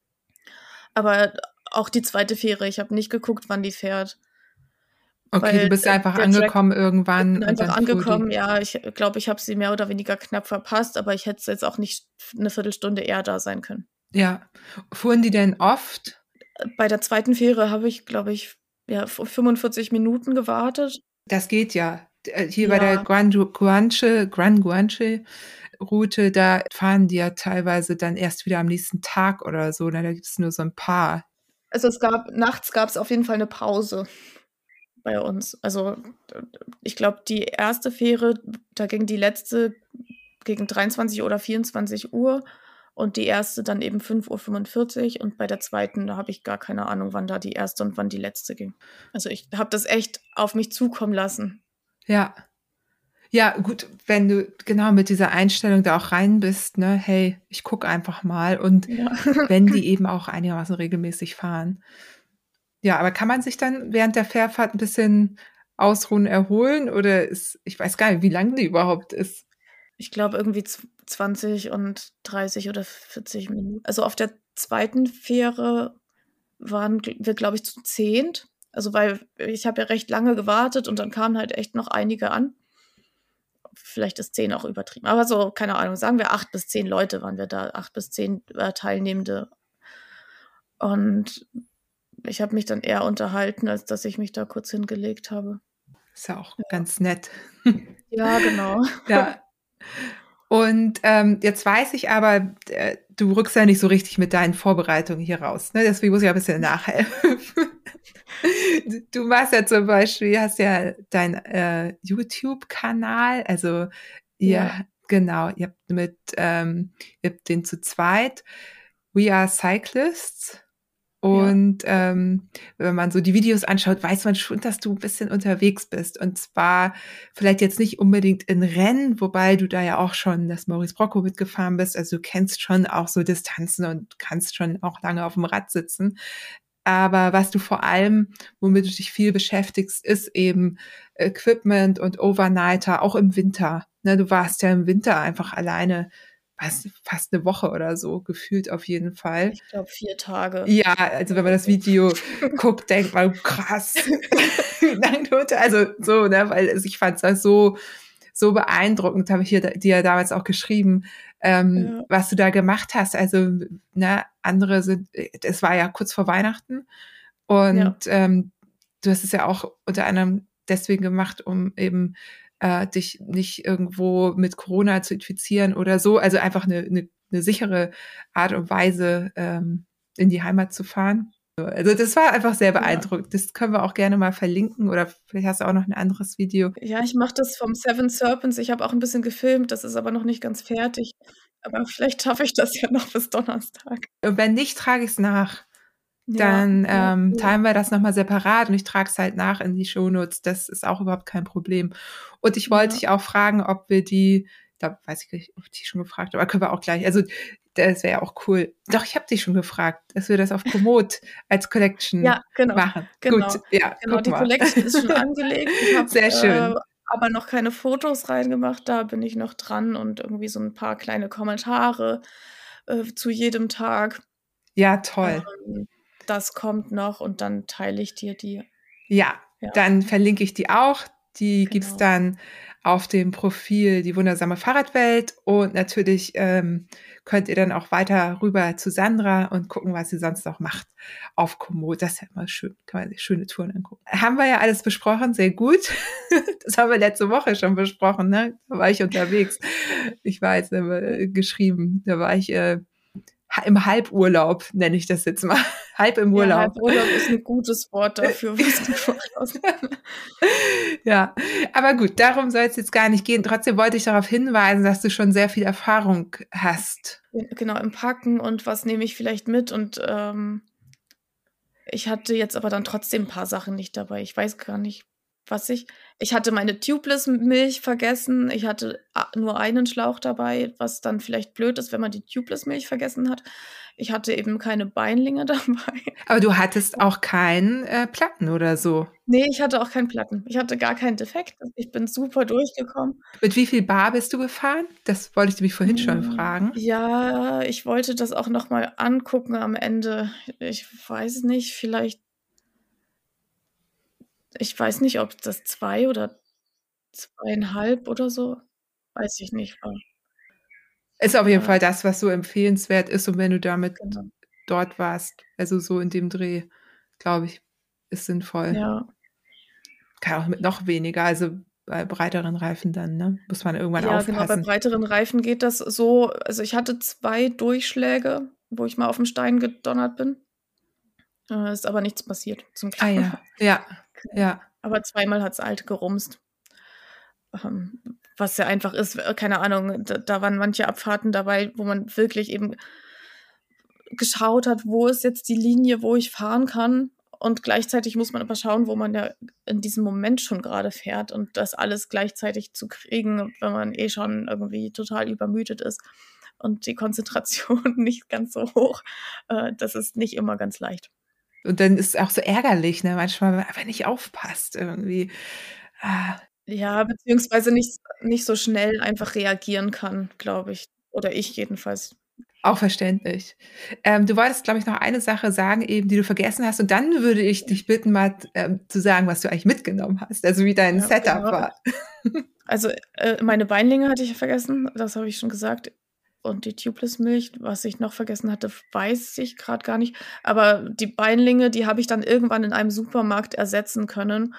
Aber auch die zweite Fähre, ich habe nicht geguckt, wann die fährt. Okay, du Weil bist der einfach der Track angekommen ich irgendwann bin und einfach dann fuhr die. angekommen, ja. Ich glaube, ich habe sie mehr oder weniger knapp verpasst, aber ich hätte jetzt auch nicht eine Viertelstunde eher da sein können. Ja. Fuhren die denn oft? Bei der zweiten Fähre habe ich, glaube ich, ja, f fünfundvierzig Minuten gewartet. Das geht ja. Äh, Hier bei der Ja, Gran Guanche, Gran Guanche Route, da fahren die ja teilweise dann erst wieder am nächsten Tag oder so. Da gibt es nur so ein paar. also es gab nachts gab's auf jeden Fall eine Pause bei uns. Also, d ich glaube, die erste Fähre, da ging die letzte gegen dreiundzwanzig oder vierundzwanzig Uhr und die erste dann eben fünf Uhr fünfundvierzig und bei der zweiten, da habe ich gar keine Ahnung, wann da die erste und wann die letzte ging. Also, ich habe das echt auf mich zukommen lassen. Ja. Ja, gut, wenn du genau mit dieser Einstellung da auch rein bist, ne, hey, ich gucke einfach mal und Ja. wenn die eben auch einigermaßen regelmäßig fahren. Ja, aber kann man sich dann während der Fährfahrt ein bisschen ausruhen, erholen oder ist, ich weiß gar nicht, wie lang die überhaupt ist. Ich glaube irgendwie z- zwanzig und dreißig oder vierzig Minuten. Also auf der zweiten Fähre waren gl- wir, glaube ich, zu zehnt. Also weil ich habe ja recht lange gewartet und dann kamen halt echt noch einige an. Vielleicht ist zehn auch übertrieben. Aber so, keine Ahnung, sagen wir acht bis zehn Leute waren wir da, acht bis zehn äh, Teilnehmende. Und ich habe mich dann eher unterhalten, als dass ich mich da kurz hingelegt habe. Ist ja auch Ja, ganz nett. ja genau. Ja. Und ähm, jetzt weiß ich aber, äh, du rückst ja nicht so richtig mit deinen Vorbereitungen hier raus. Ne? Deswegen muss ich ein bisschen nachhelfen. Du machst ja zum Beispiel, hast ja deinen äh, YouTube-Kanal, also ihr, Ja, genau, ihr habt mit, ähm, ihr habt den zu zweit, We Are Cyclists. ja, Und ähm, wenn man so die Videos anschaut, weiß man schon, dass du ein bisschen unterwegs bist. Und zwar vielleicht jetzt nicht unbedingt in Rennen, wobei du da ja auch schon das Maurice Brocco mitgefahren bist. Also du kennst schon auch so Distanzen und kannst schon auch lange auf dem Rad sitzen. Aber was du vor allem, womit du dich viel beschäftigst, ist eben Equipment und Overnighter, auch im Winter. Ne, du warst ja im Winter einfach alleine, was, fast eine Woche oder so, gefühlt auf jeden Fall. ich glaube vier Tage Ja, also wenn man oder das so. Video guckt, denkt man, krass, wie lange du unter, also so, ne, weil es- ich fand es so, so beeindruckend, habe ich hier, dir ja damals auch geschrieben, ähm, Ja, was du da gemacht hast. Also, ne, andere sind, es war ja kurz vor Weihnachten und ja, ähm, du hast es ja auch unter anderem deswegen gemacht, um eben äh, dich nicht irgendwo mit Corona zu infizieren oder so. Also einfach eine, eine, eine sichere Art und Weise, ähm, in die Heimat zu fahren. So, also das war einfach sehr ja. beeindruckend. Das können wir auch gerne mal verlinken oder vielleicht hast du auch noch ein anderes Video. Ja, ich mache das vom Seven Serpents. Ich habe auch ein bisschen gefilmt, das ist aber noch nicht ganz fertig. Aber vielleicht schaffe ich das ja noch bis Donnerstag. Und wenn nicht, trage ich es nach. Ja, Dann ja, ähm, cool. teilen wir das nochmal separat und ich trage es halt nach in die Shownotes. Das ist auch überhaupt kein Problem. Und ich wollte Ja. dich auch fragen, ob wir die, da weiß ich nicht, ob ich die schon gefragt habe, aber können wir auch gleich, also das wäre ja auch cool. Doch, ich habe dich schon gefragt, dass wir das auf Komoot als Collection Ja, genau, machen. Gut, genau. ja, Genau, guck die mal. Collection ist schon angelegt. Ich habe, Sehr äh, schön. aber noch keine Fotos reingemacht. Da bin ich noch dran und irgendwie so ein paar kleine Kommentare, äh, zu jedem Tag. Ja, toll. Ähm, das kommt noch und dann teile ich dir die. Ja, Ja, dann verlinke ich die auch. Die gibt's genau. dann auf dem Profil Die wundersame Fahrradwelt. Und natürlich ähm, könnt ihr dann auch weiter rüber zu Sandra und gucken, was sie sonst noch macht auf Komoot. Das ist ja immer schön. Kann man sich schöne Touren angucken. Haben wir ja alles besprochen, sehr gut. Das haben wir letzte Woche schon besprochen, ne? Da war ich unterwegs. Ich war jetzt äh, geschrieben. Da war ich äh, im Halburlaub, nenne ich das jetzt mal. Halb im Ja, Urlaub. Halburlaub ist ein gutes Wort dafür, was du gemacht hast. Ja, aber gut, darum soll es jetzt gar nicht gehen. Trotzdem wollte ich darauf hinweisen, dass du schon sehr viel Erfahrung hast. Genau, im Packen und was nehme ich vielleicht mit und, ähm, ich hatte jetzt aber dann trotzdem ein paar Sachen nicht dabei. Ich weiß gar nicht, was ich ich hatte meine Tubeless-Milch vergessen. Ich hatte a nur einen Schlauch dabei, was dann vielleicht blöd ist, wenn man die Tubeless-Milch vergessen hat. Ich hatte eben keine Beinlinge dabei. Aber du hattest auch keinen äh, Platten oder so. Ne, ich hatte auch keinen Platten. Ich hatte gar keinen Defekt. Ich bin super durchgekommen. Mit wie viel Bar bist du gefahren? Das wollte ich mich vorhin schon Hm, fragen. ja, ich wollte das auch noch mal angucken am Ende. Ich weiß nicht, vielleicht ich weiß nicht, ob das zwei oder zweieinhalb oder so, weiß ich nicht war. Ist auf jeden Ja, Fall das, was so empfehlenswert ist. Und wenn du damit genau. dort warst, also so in dem Dreh, glaube ich, ist sinnvoll. Ja. Kann auch mit noch weniger, also bei breiteren Reifen dann, ne? Muss man irgendwann Ja, genau, bei aufpassen. breiteren Reifen geht das so also, ich hatte zwei Durchschläge, wo ich mal auf'n Stein gedonnert bin. Äh, ist aber nichts passiert, zum Ah Glück. ja, ja, Genau. ja. Aber zweimal hat's halt gerumst. Ähm, was ja einfach ist, äh, keine Ahnung, da da waren manche Abfahrten dabei, wo man wirklich eben geschaut hat, wo ist jetzt die Linie, wo ich fahren kann Und gleichzeitig muss man aber schauen, wo man ja in diesem Moment schon gerade fährt und das alles gleichzeitig zu kriegen, wenn man eh schon irgendwie total übermüdet ist und die Konzentration nicht ganz so hoch. Äh, das ist nicht immer ganz leicht. Und dann ist es auch so ärgerlich, ne? Manchmal, wenn man einfach nicht aufpasst irgendwie. Ah. Ja, beziehungsweise nicht, nicht so schnell einfach reagieren kann, glaube ich. Oder ich jedenfalls. Auch verständlich. Ähm, du wolltest, glaube ich, noch eine Sache sagen eben, die du vergessen hast. Und dann würde ich dich bitten, mal ähm, zu sagen, was du eigentlich mitgenommen hast. Also wie dein Ja, Setup genau. war. Also äh, meine Beinlinge hatte ich ja vergessen, das habe ich schon gesagt. Und die Tubeless-Milch, was ich noch vergessen hatte, weiß ich gerade gar nicht. Aber die Beinlinge, die habe ich dann irgendwann in einem Supermarkt ersetzen können,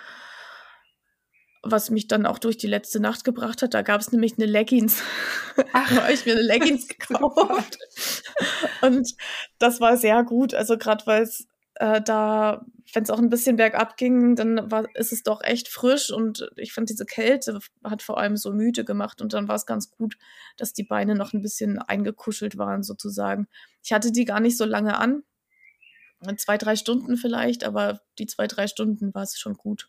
was mich dann auch durch die letzte Nacht gebracht hat. Da gab es nämlich eine Leggings. Ach, da habe ich mir eine Leggings gekauft. Und das war sehr gut. Also gerade weil es äh, da, wenn es auch ein bisschen bergab ging, dann war, ist es doch echt frisch. Und ich fand, diese Kälte hat vor allem so müde gemacht. Und dann war es ganz gut, dass die Beine noch ein bisschen eingekuschelt waren sozusagen. Ich hatte die gar nicht so lange an. Zwei, drei Stunden vielleicht. Aber die zwei, drei Stunden war es schon gut.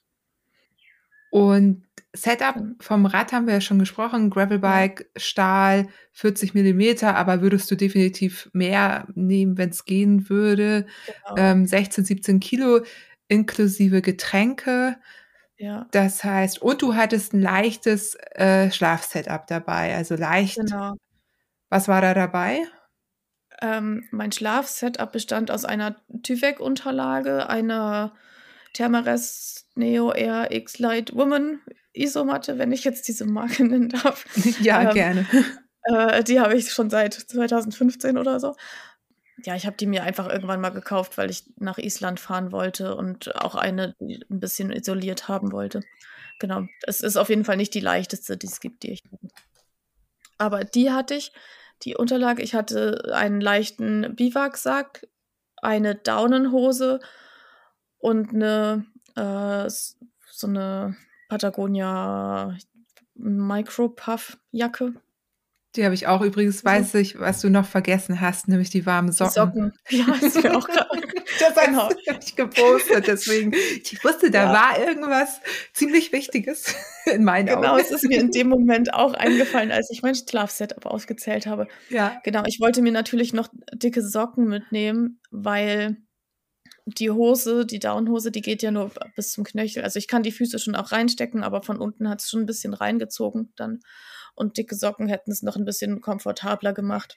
Und Setup vom Rad haben wir ja schon gesprochen, Gravelbike, ja. Stahl, vierzig Millimeter, aber würdest du definitiv mehr nehmen, wenn es gehen würde. Genau. Ähm, sechzehn, siebzehn Kilo inklusive Getränke. Ja. Das heißt, und du hattest ein leichtes äh, Schlafsetup dabei, also leicht. Genau. Was war da dabei? Ähm, mein Schlafsetup bestand aus einer Tyvek-Unterlage, einer Thermarest Neo Air X-Lite Woman Isomatte, wenn ich jetzt diese Marke nennen darf. Ja, ähm, gerne. Äh, die habe ich schon seit zwanzig fünfzehn oder so. Ja, ich habe die mir einfach irgendwann mal gekauft, weil ich nach Island fahren wollte und auch eine, die ein bisschen isoliert haben wollte. Genau, es ist auf jeden Fall nicht die leichteste, die es gibt, die ich habe. Aber die hatte ich, die Unterlage. Ich hatte einen leichten Biwaksack, eine Daunenhose und eine äh, so eine Patagonia Micro-Puff-Jacke. Die habe ich auch. Übrigens weiß ich, was du noch vergessen hast, nämlich die warmen Socken. Die Socken. Ja, ist mir auch gerade. Das genau. hast du nicht gepostet, deswegen. Ich wusste, da ja. war irgendwas ziemlich Wichtiges in meinen genau, Augen. Genau, es ist mir in dem Moment auch eingefallen, als ich mein Schlafsetup ausgezählt habe. Ja. Genau, ich wollte mir natürlich noch dicke Socken mitnehmen, weil die Hose, die Downhose, die geht ja nur bis zum Knöchel. Also ich kann die Füße schon auch reinstecken, aber von unten hat es schon ein bisschen reingezogen dann. Und dicke Socken hätten es noch ein bisschen komfortabler gemacht.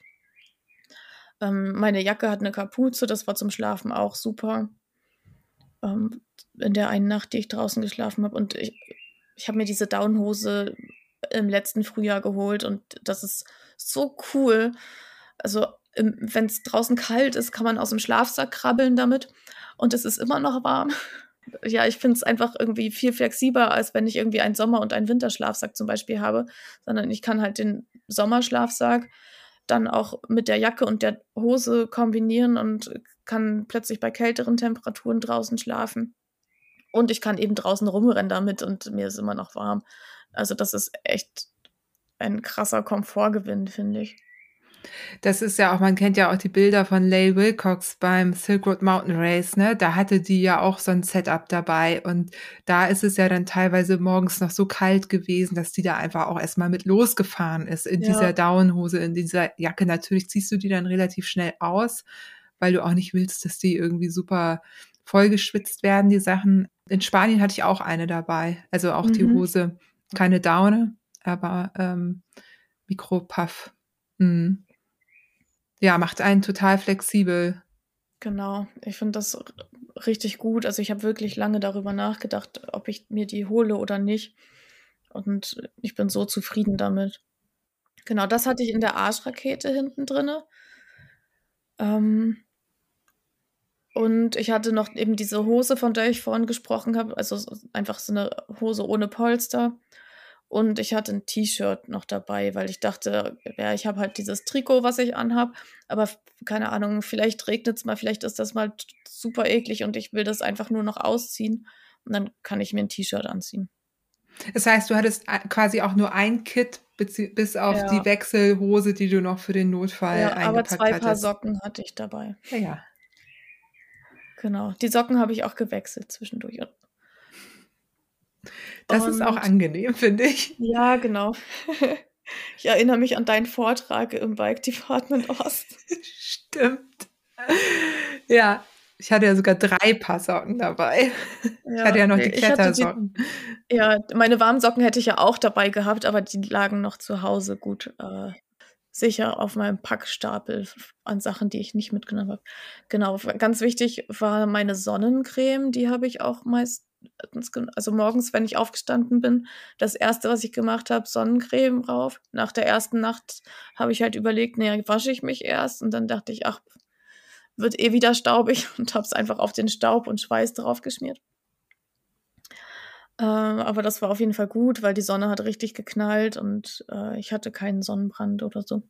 Ähm, meine Jacke hat eine Kapuze, das war zum Schlafen auch super. Ähm, in der einen Nacht, die ich draußen geschlafen habe. Und ich, ich habe mir diese Downhose im letzten Frühjahr geholt und das ist so cool. Also wenn es draußen kalt ist, kann man aus dem Schlafsack krabbeln damit und es ist immer noch warm. Ja, ich finde es einfach irgendwie viel flexibler, als wenn ich irgendwie einen Sommer- und einen Winterschlafsack zum Beispiel habe, sondern ich kann halt den Sommerschlafsack dann auch mit der Jacke und der Hose kombinieren und kann plötzlich bei kälteren Temperaturen draußen schlafen. Und ich kann eben draußen rumrennen damit und mir ist immer noch warm. Also das ist echt ein krasser Komfortgewinn, finde ich. Das ist ja auch, man kennt ja auch die Bilder von Leigh Wilcox beim Silk Road Mountain Race, ne? Da hatte die ja auch so ein Setup dabei und da ist es ja dann teilweise morgens noch so kalt gewesen, dass die da einfach auch erstmal mit losgefahren ist in ja. dieser Downhose, in dieser Jacke. Natürlich ziehst du die dann relativ schnell aus, weil du auch nicht willst, dass die irgendwie super vollgeschwitzt werden, die Sachen. In Spanien hatte ich auch eine dabei, also auch mhm. die Hose, keine Daune, aber ähm, Mikropuff. Mhm. Ja, macht einen total flexibel. Genau, ich finde das richtig gut. Also ich habe wirklich lange darüber nachgedacht, ob ich mir die hole oder nicht. Und ich bin so zufrieden damit. Genau, das hatte ich in der Arschrakete hinten drinne. Ähm, und ich hatte noch eben diese Hose, von der ich vorhin gesprochen habe. Also einfach so eine Hose ohne Polster. Und ich hatte ein T-Shirt noch dabei, weil ich dachte, ja, ich habe halt dieses Trikot, was ich anhab, aber keine Ahnung, vielleicht regnet es mal, vielleicht ist das mal super eklig und ich will das einfach nur noch ausziehen und dann kann ich mir ein T-Shirt anziehen. Das heißt, du hattest quasi auch nur ein Kit, bis auf ja. die Wechselhose, die du noch für den Notfall ja, eingepackt hattest. Aber zwei Paar Socken hatte ich dabei. Ja, ja. Genau. Die Socken habe ich auch gewechselt zwischendurch. Das ist auch Und angenehm, finde ich. ja, genau. Ich erinnere mich an deinen Vortrag im Bike Department Ost. Stimmt. Ja, ich hatte ja sogar drei Paar Socken dabei. Ich hatte Ja, ja noch nee, die ich hatte die, Klettersocken. ja, meine Warmsocken hätte ich ja auch dabei gehabt, aber die lagen noch zu Hause gut äh, sicher auf meinem Packstapel an Sachen, die ich nicht mitgenommen habe. Genau, ganz wichtig war meine Sonnencreme, die habe ich auch meist, also morgens, wenn ich aufgestanden bin, das erste, was ich gemacht habe, Sonnencreme drauf. Nach der ersten Nacht habe ich halt überlegt, naja, wasche ich mich erst und dann dachte ich, ach, wird eh wieder staubig und habe es einfach auf den Staub und Schweiß drauf geschmiert. Äh, aber das war auf jeden Fall gut, weil die Sonne hat richtig geknallt und äh, ich hatte keinen Sonnenbrand oder so.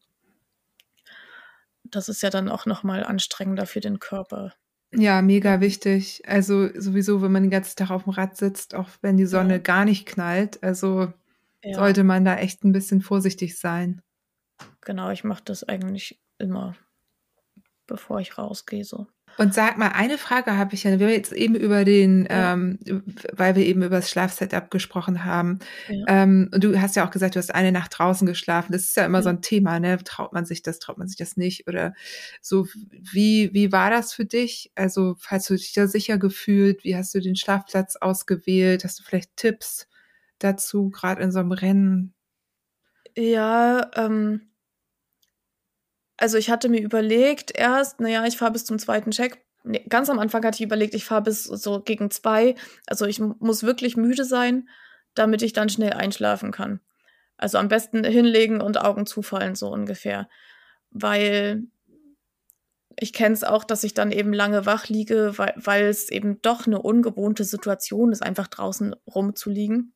Das ist ja dann auch nochmal anstrengender für den Körper. Ja, mega wichtig. Also sowieso, wenn man den ganzen Tag auf dem Rad sitzt, auch wenn die Sonne Ja. gar nicht knallt, also Ja, sollte man da echt ein bisschen vorsichtig sein. genau, ich mache das eigentlich immer, bevor ich rausgehe. So. Und sag mal, eine Frage habe ich ja, wir haben jetzt eben über den, Ja. ähm, weil wir eben über das Schlafsetup gesprochen haben. Ja. Ähm, und du hast ja auch gesagt, du hast eine Nacht draußen geschlafen. Das ist ja immer Ja. so ein Thema, ne? Traut man sich das, traut man sich das nicht? Oder so, wie, wie war das für dich? Also, hast du dich da sicher gefühlt? Wie hast du den Schlafplatz ausgewählt? Hast du vielleicht Tipps dazu, gerade in so einem Rennen? Ja, ähm, also ich hatte mir überlegt erst, naja, ich fahre bis zum zweiten Check. Nee, ganz am Anfang hatte ich überlegt, ich fahre bis so gegen zwei. Also ich m- muss wirklich müde sein, damit ich dann schnell einschlafen kann. Also am besten hinlegen und Augen zufallen, so ungefähr. Weil ich kenne es auch, dass ich dann eben lange wach liege, weil, weil es eben doch eine ungewohnte Situation ist, einfach draußen rumzuliegen.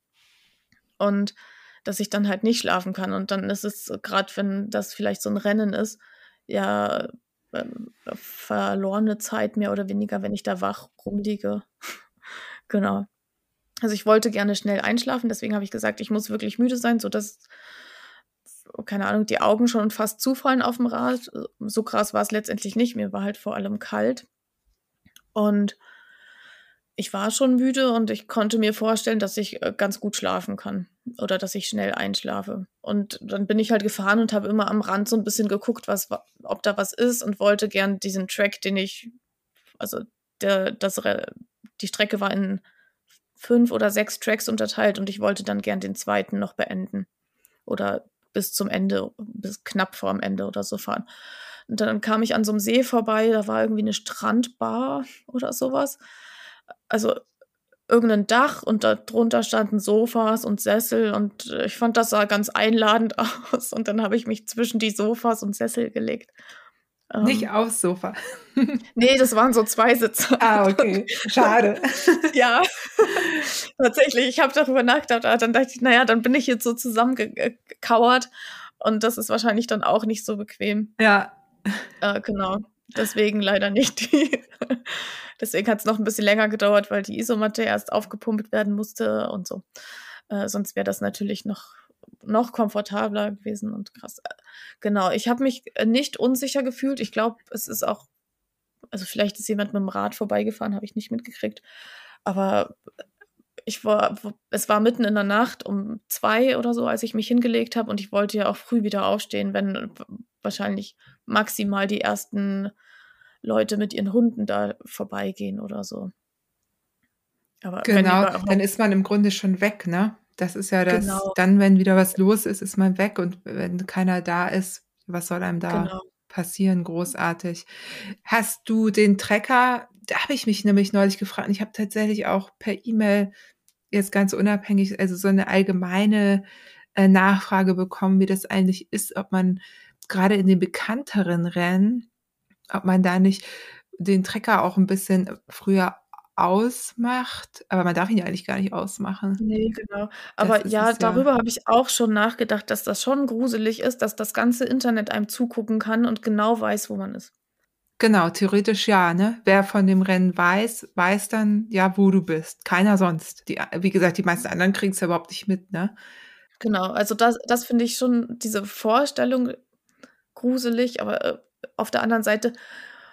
Und dass ich dann halt nicht schlafen kann. Und dann ist es, gerade wenn das vielleicht so ein Rennen ist, ja, ähm, verlorene Zeit mehr oder weniger, wenn ich da wach rumliege. Genau. Also ich wollte gerne schnell einschlafen, deswegen habe ich gesagt, ich muss wirklich müde sein, sodass, keine Ahnung, die Augen schon fast zufallen auf dem Rad. So krass war es letztendlich nicht. Mir war halt vor allem kalt. Und ich war schon müde und ich konnte mir vorstellen, dass ich äh, ganz gut schlafen kann oder dass ich schnell einschlafe. Und dann bin ich halt gefahren und habe immer am Rand so ein bisschen geguckt, was, wa- ob da was ist und wollte gern diesen Track, den ich, also der, das, Re- die Strecke war in fünf oder sechs Tracks unterteilt und ich wollte dann gern den zweiten noch beenden oder bis zum Ende, bis knapp vorm Ende oder so fahren. Und dann kam ich an so einem See vorbei, da war irgendwie eine Strandbar oder sowas. Also irgendein Dach und darunter standen Sofas und Sessel und äh, ich fand, das sah ganz einladend aus. Und dann habe ich mich zwischen die Sofas und Sessel gelegt. Nicht Ähm, aufs Sofa. nee, das waren so zwei Sitze. Ah, okay. Schade. Ja, tatsächlich. Ich habe darüber nachgedacht, aber dann dachte ich, naja, dann bin ich jetzt so zusammengekauert und das ist wahrscheinlich dann auch nicht so bequem. Ja. Äh, genau. Deswegen leider nicht die. Deswegen hat es noch ein bisschen länger gedauert, weil die Isomatte erst aufgepumpt werden musste und so. Äh, sonst wäre das natürlich noch, noch komfortabler gewesen und krass. Äh, Genau, ich habe mich äh, nicht unsicher gefühlt. Ich glaube, es ist auch, also vielleicht ist jemand mit dem Rad vorbeigefahren, habe ich nicht mitgekriegt. Aber ich war, es war mitten in der Nacht um zwei oder so, als ich mich hingelegt habe und ich wollte ja auch früh wieder aufstehen, wenn wahrscheinlich maximal die ersten Leute mit ihren Hunden da vorbeigehen oder so. Aber wenn Genau, überhaupt, dann ist man im Grunde schon weg, ne? Das ist ja das, genau, dann, wenn wieder was los ist, ist man weg und wenn keiner da ist, was soll einem da genau. passieren? Großartig. Hast du den Trecker, da habe ich mich nämlich neulich gefragt, und ich habe tatsächlich auch per E-Mail jetzt ganz unabhängig, also so eine allgemeine äh, Nachfrage bekommen, wie das eigentlich ist, ob man gerade in den bekannteren Rennen, ob man da nicht den Trecker auch ein bisschen früher ausmacht, aber man darf ihn ja eigentlich gar nicht ausmachen. Nee, genau. Das Aber ist ja, es ja. darüber habe ich auch schon nachgedacht, dass das schon gruselig ist, dass das ganze Internet einem zugucken kann und genau weiß, wo man ist. Genau, theoretisch ja, ne? Wer von dem Rennen weiß, weiß dann ja, wo du bist. Keiner sonst. Die, wie gesagt, die meisten anderen kriegen es ja überhaupt nicht mit, ne? Genau, also das, das finde ich schon, diese Vorstellung gruselig, aber äh, auf der anderen Seite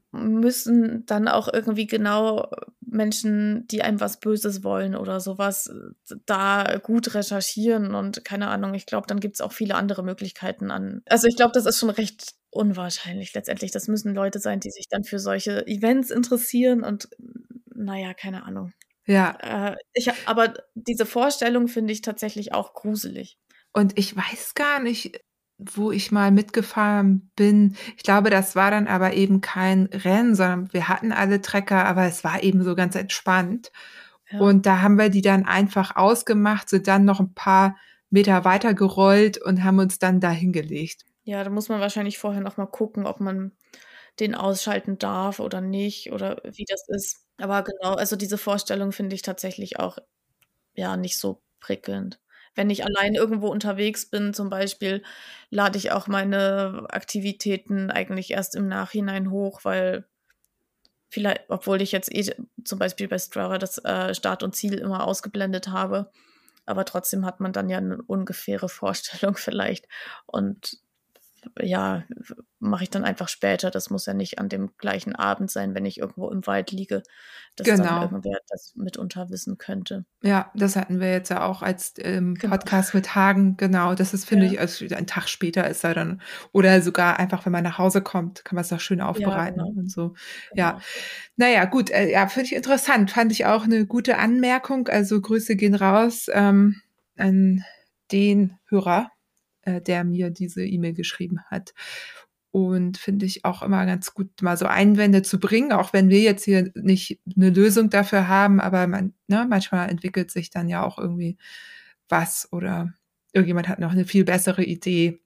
müssen dann auch irgendwie genau Menschen, die einem was Böses wollen oder sowas, da gut recherchieren und keine Ahnung, ich glaube, dann gibt's auch viele andere Möglichkeiten an. Also ich glaube, das ist schon recht unwahrscheinlich letztendlich. Das müssen Leute sein, die sich dann für solche Events interessieren und naja, keine Ahnung. Ja. Äh, ich, aber diese Vorstellung finde ich tatsächlich auch gruselig. Und ich weiß gar nicht, wo ich mal mitgefahren bin. Ich glaube, das war dann aber eben kein Rennen, sondern wir hatten alle Trecker, aber es war eben so ganz entspannt. Ja. Und da haben wir die dann einfach ausgemacht, sind dann noch ein paar Meter weiter gerollt und haben uns dann da hingelegt. Ja, da muss man wahrscheinlich vorher noch mal gucken, ob man den ausschalten darf oder nicht oder wie das ist. Aber genau, also diese Vorstellung finde ich tatsächlich auch ja nicht so prickelnd. Wenn ich allein irgendwo unterwegs bin, zum Beispiel, lade ich auch meine Aktivitäten eigentlich erst im Nachhinein hoch, weil vielleicht, obwohl ich jetzt eh zum Beispiel bei Strava das äh, Start und Ziel immer ausgeblendet habe, aber trotzdem hat man dann ja eine ungefähre Vorstellung vielleicht. Und ja, mache ich dann einfach später. Das muss ja nicht an dem gleichen Abend sein, wenn ich irgendwo im Wald liege, dass dann Genau. irgendwer das mitunter wissen könnte. Ja, das hatten wir jetzt ja auch als ähm, Genau. Podcast mit Hagen. Genau, das ist, finde Ja. ich, also ein Tag später ist er dann, oder sogar einfach, wenn man nach Hause kommt, kann man es auch schön aufbereiten genau. und so. Genau. Ja, naja, gut, äh, ja, finde ich interessant. Fand ich auch eine gute Anmerkung. Also Grüße gehen raus ähm, an den Hörer, äh, der mir diese E-Mail geschrieben hat. Und finde ich auch immer ganz gut, mal so Einwände zu bringen, auch wenn wir jetzt hier nicht eine Lösung dafür haben, aber man, ne, manchmal entwickelt sich dann ja auch irgendwie was oder irgendjemand hat noch eine viel bessere Idee.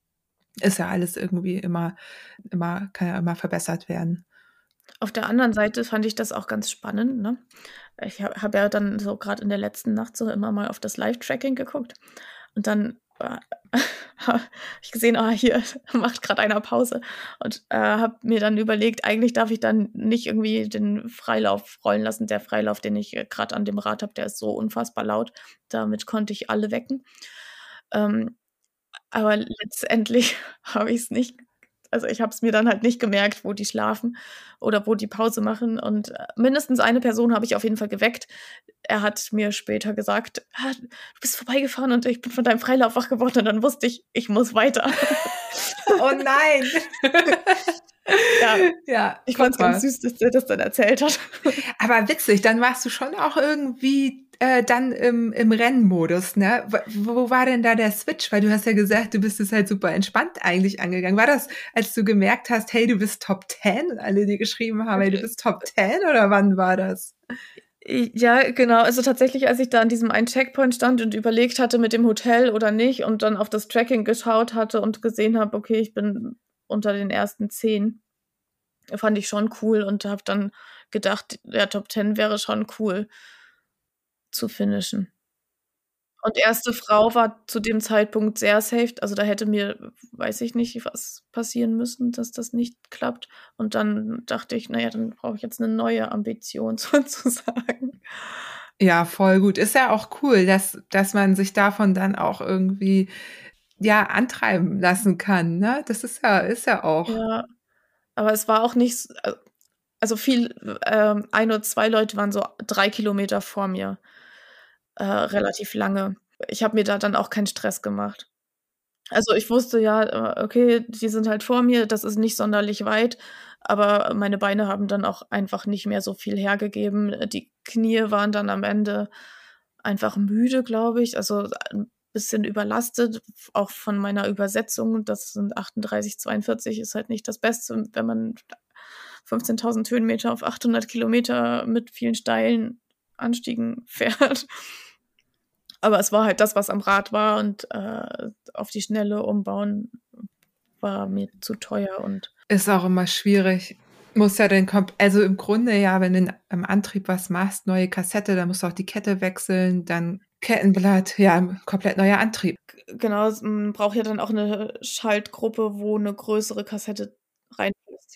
Ist ja alles irgendwie immer, immer, kann ja immer verbessert werden. Auf der anderen Seite fand ich das auch ganz spannend, ne? Ich habe hab ja dann so gerade in der letzten Nacht so immer mal auf das Live-Tracking geguckt und dann äh, habe ich gesehen, ah, hier macht gerade einer Pause und äh, habe mir dann überlegt, eigentlich darf ich dann nicht irgendwie den Freilauf rollen lassen. Der Freilauf, den ich gerade an dem Rad habe, der ist so unfassbar laut. Damit konnte ich alle wecken. Ähm, aber letztendlich habe ich es nicht, also ich habe es mir dann halt nicht gemerkt, wo die schlafen oder wo die Pause machen. Und äh, mindestens eine Person habe ich auf jeden Fall geweckt. Er hat mir später gesagt, ah, du bist vorbeigefahren und ich bin von deinem Freilauf wach geworden. Und dann wusste ich, ich muss weiter. Oh nein! Ja, ja, ich fand es ganz süß, dass er das dann erzählt hat. Aber witzig, dann warst du schon auch irgendwie äh, dann im, im Rennmodus, ne? Wo, wo war denn da der Switch? Weil du hast ja gesagt, du bist es halt super entspannt eigentlich angegangen. War das, als du gemerkt hast, hey, du bist Top Ten und alle dir geschrieben haben, hey, du bist Top Ten oder wann war das? Ja, genau. Also tatsächlich, als ich da an diesem einen Checkpoint stand und überlegt hatte mit dem Hotel oder nicht und dann auf das Tracking geschaut hatte und gesehen habe, okay, ich bin unter den ersten zehn, fand ich schon cool und habe dann gedacht, der Top Ten wäre schon cool zu finishen. Und erste Frau war zu dem Zeitpunkt sehr safe. Also da hätte mir, weiß ich nicht, was passieren müssen, dass das nicht klappt. Und dann dachte ich, naja, dann brauche ich jetzt eine neue Ambition sozusagen. Ja, voll gut. Ist ja auch cool, dass, dass man sich davon dann auch irgendwie ja antreiben lassen kann. Ne? Das ist ja, ist ja auch. Ja, aber es war auch nicht, also viel, ähm, ein oder zwei Leute waren so drei Kilometer vor mir. Äh, relativ lange. Ich habe mir da dann auch keinen Stress gemacht. Also, ich wusste ja, äh, okay, die sind halt vor mir, das ist nicht sonderlich weit, aber meine Beine haben dann auch einfach nicht mehr so viel hergegeben. Die Knie waren dann am Ende einfach müde, glaube ich, also ein bisschen überlastet, auch von meiner Übersetzung. Das sind achtunddreißig, zweiundvierzig ist halt nicht das Beste, wenn man fünfzehntausend Höhenmeter auf achthundert Kilometer mit vielen steilen Anstiegen fährt. Aber es war halt das, was am Rad war und äh, auf die Schnelle umbauen war mir zu teuer und ist auch immer schwierig. Muss ja dann, also im Grunde ja, wenn du im Antrieb was machst, neue Kassette, dann musst du auch die Kette wechseln, dann Kettenblatt, ja, komplett neuer Antrieb. Genau, man braucht ja dann auch eine Schaltgruppe, wo eine größere Kassette reinpasst.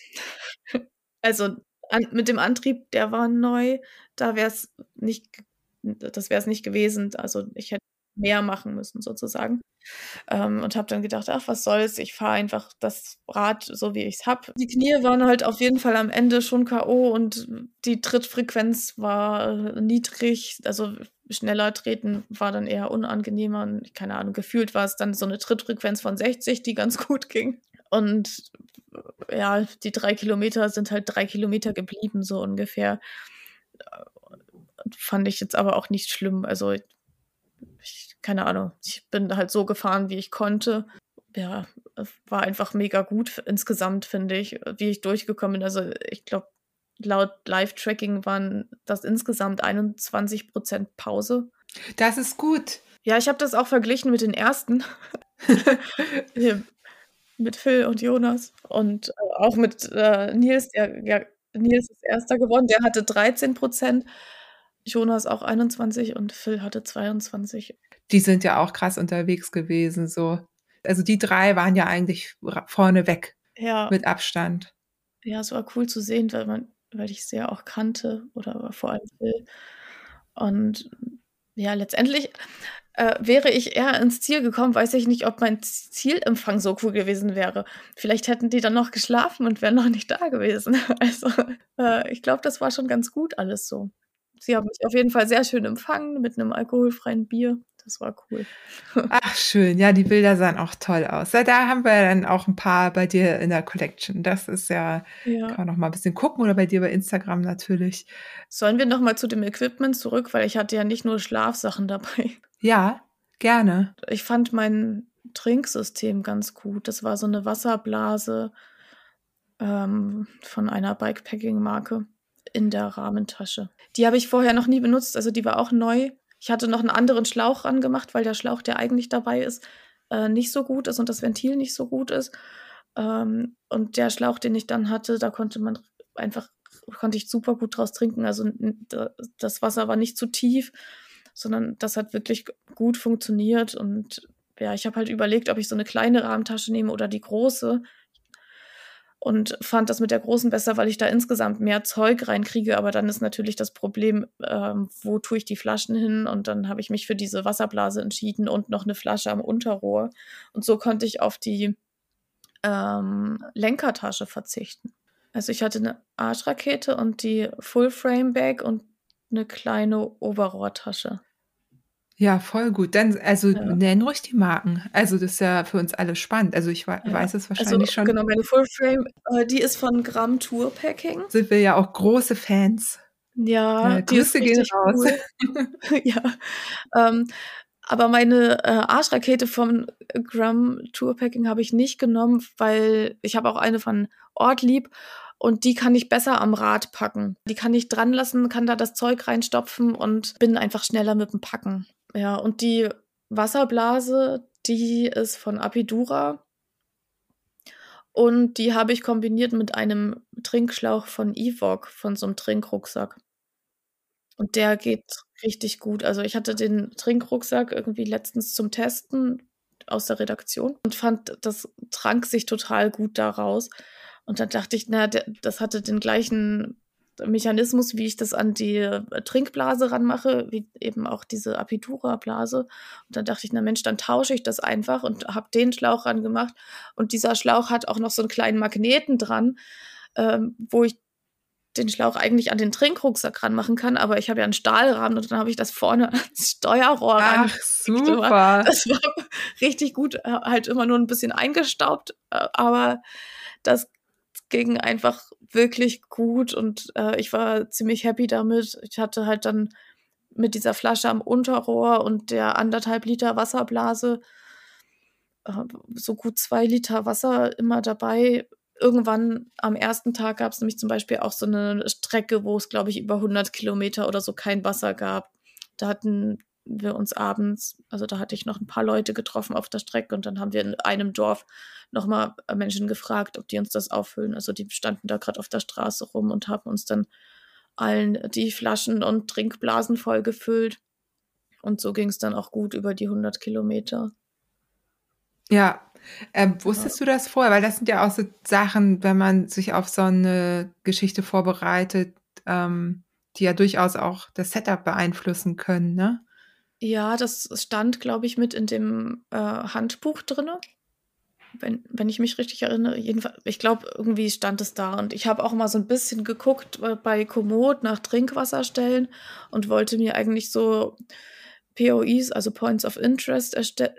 Also an, mit dem Antrieb, der war neu, da wäre es nicht, das wäre es nicht gewesen. Also ich hätte mehr machen müssen sozusagen. Ähm, und habe dann gedacht, ach, was soll's, ich fahre einfach das Rad so, wie ich's habe. Die Knie waren halt auf jeden Fall am Ende schon K O und die Trittfrequenz war äh, niedrig, also schneller treten war dann eher unangenehmer. Und, keine Ahnung, gefühlt war es dann so eine Trittfrequenz von sechzig, die ganz gut ging. Und äh, ja, die drei Kilometer sind halt drei Kilometer geblieben, so ungefähr. Äh, Fand ich jetzt aber auch nicht schlimm. Also ich, keine Ahnung, ich bin halt so gefahren, wie ich konnte. Ja, war einfach mega gut insgesamt, finde ich, wie ich durchgekommen bin. Also ich glaube, laut Live-Tracking waren das insgesamt einundzwanzig Prozent Pause. Das ist gut. Ja, ich habe das auch verglichen mit den ersten. Hier, mit Phil und Jonas und äh, auch mit äh, Nils, der, ja, Nils ist Erster geworden, der hatte dreizehn Prozent, Jonas auch einundzwanzig und Phil hatte zweiundzwanzig. Die sind ja auch krass unterwegs gewesen, so. Also die drei waren ja eigentlich ra- vorne weg Ja, mit Abstand. ja, es war cool zu sehen, weil man, weil ich sie ja auch kannte oder vor allem Phil. Und ja, letztendlich äh, wäre ich eher ins Ziel gekommen, weiß ich nicht, ob mein Zielempfang so cool gewesen wäre. Vielleicht hätten die dann noch geschlafen und wären noch nicht da gewesen. Also äh, ich glaube, das war schon ganz gut alles so. Sie haben mich auf jeden Fall sehr schön empfangen mit einem alkoholfreien Bier. Das war cool. Ach, schön. Ja, die Bilder sahen auch toll aus. Ja, da haben wir dann auch ein paar bei dir in der Collection. Das ist ja, Ja. kann man noch mal ein bisschen gucken oder bei dir bei Instagram natürlich. Sollen wir noch mal zu dem Equipment zurück, weil ich hatte ja nicht nur Schlafsachen dabei. Ja, gerne. Ich fand mein Trinksystem ganz gut. Das war so eine Wasserblase ähm, von einer Bikepacking-Marke in der Rahmentasche. Die habe ich vorher noch nie benutzt, also die war auch neu. Ich hatte noch einen anderen Schlauch rangemacht, weil der Schlauch, der eigentlich dabei ist, äh, nicht so gut ist und das Ventil nicht so gut ist. Ähm, und der Schlauch, den ich dann hatte, da konnte man einfach, konnte ich super gut draus trinken. Also n- da- das Wasser war nicht zu tief, sondern das hat wirklich gut funktioniert. Und ja, ich habe halt überlegt, ob ich so eine kleine Rahmentasche nehme oder die große. Und fand das mit der großen besser, weil ich da insgesamt mehr Zeug reinkriege. Aber dann ist natürlich das Problem, ähm, wo tue ich die Flaschen hin? Und dann habe ich mich für diese Wasserblase entschieden und noch eine Flasche am Unterrohr. Und so konnte ich auf die ähm, Lenkertasche verzichten. Also ich hatte eine Arschrakete und die Full-Frame-Bag und eine kleine Oberrohrtasche. Ja, voll gut. Dann, also Ja. nenn ruhig die Marken. Also das ist ja für uns alle spannend. Also ich we- Ja. weiß es Also wahrscheinlich schon. genau, meine Full-Frame, äh, die ist von Gramm Tour Packing. Sind wir ja auch große Fans. Ja, Äh, die ist Grüße gehen richtig raus. cool. Ja, ähm, aber meine äh, Arschrakete vom Gramm Tourpacking habe ich nicht genommen, weil ich habe auch eine von Ortlieb und die kann ich besser am Rad packen. Die kann ich dran lassen, kann da das Zeug reinstopfen und bin einfach schneller mit dem Packen. Ja, und die Wasserblase, die ist von Apidura und die habe ich kombiniert mit einem Trinkschlauch von Evok, von so einem Trinkrucksack. Und der geht richtig gut. Also ich hatte den Trinkrucksack irgendwie letztens zum Testen aus der Redaktion und fand, das trank sich total gut daraus. Und dann dachte ich, na, der, das hatte den gleichen Mechanismus, wie ich das an die äh, Trinkblase ranmache, wie eben auch diese Apidura-Blase. Und dann dachte ich, na Mensch, dann tausche ich das einfach und habe den Schlauch rangemacht. Und dieser Schlauch hat auch noch so einen kleinen Magneten dran, ähm, wo ich den Schlauch eigentlich an den Trinkrucksack ranmachen kann, aber ich habe ja einen Stahlrahmen und dann habe ich das vorne ans Steuerrohr ran. Ach, super. Das war richtig gut, äh, halt immer nur ein bisschen eingestaubt, äh, aber das ging einfach wirklich gut und äh, ich war ziemlich happy damit. Ich hatte halt dann mit dieser Flasche am Unterrohr und der anderthalb Liter Wasserblase äh, so gut zwei Liter Wasser immer dabei. Irgendwann am ersten Tag gab es nämlich zum Beispiel auch so eine Strecke, wo es, glaube ich, über hundert Kilometer oder so kein Wasser gab. Da hatten wir uns abends, also da hatte ich noch ein paar Leute getroffen auf der Strecke und dann haben wir in einem Dorf nochmal Menschen gefragt, ob die uns das auffüllen. Also die standen da gerade auf der Straße rum und haben uns dann allen die Flaschen und Trinkblasen voll gefüllt. Und so ging es dann auch gut über die hundert Kilometer. Ja, ähm, wusstest du das vorher? Weil das sind ja auch so Sachen, wenn man sich auf so eine Geschichte vorbereitet, ähm, die ja durchaus auch das Setup beeinflussen können, ne? Ja, das stand, glaube ich, mit in dem äh, Handbuch drin. Wenn, wenn ich mich richtig erinnere, jedenfalls, ich glaube, irgendwie stand es da. Und ich habe auch mal so ein bisschen geguckt äh, bei Komoot nach Trinkwasserstellen und wollte mir eigentlich so P O Is, also Points of Interest, erstellen,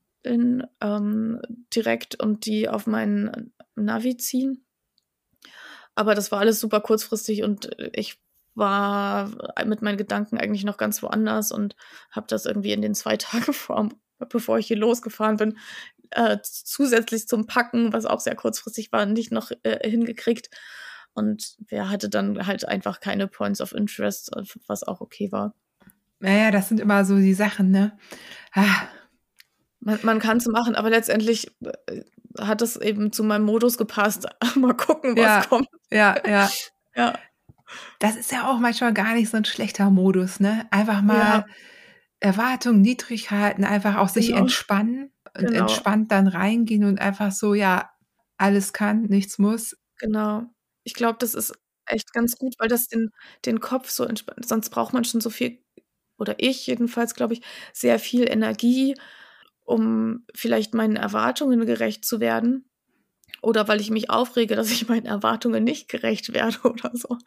ähm, direkt und die auf meinen Navi ziehen. Aber das war alles super kurzfristig und ich war mit meinen Gedanken eigentlich noch ganz woanders und habe das irgendwie in den zwei Tagen vor, bevor ich hier losgefahren bin, äh, zusätzlich zum Packen, was auch sehr kurzfristig war, nicht noch äh, hingekriegt. Und wer hatte dann halt einfach keine Points of Interest, was auch okay war. Naja, das sind immer so die Sachen, ne? Ah. Man, man kann es machen, aber letztendlich äh, hat es eben zu meinem Modus gepasst. Mal gucken, was Ja, kommt. ja, ja. Ja. Das ist ja auch manchmal gar nicht so ein schlechter Modus, ne? Einfach mal Ja, Erwartungen niedrig halten, einfach auch sich genau, entspannen und genau, entspannt dann reingehen und einfach so, ja, alles kann, nichts muss. genau. Ich glaube, das ist echt ganz gut, weil das den, den Kopf so entspannt. Sonst braucht man schon so viel, oder ich jedenfalls, glaube ich, sehr viel Energie, um vielleicht meinen Erwartungen gerecht zu werden. Oder weil ich mich aufrege, dass ich meinen Erwartungen nicht gerecht werde oder so.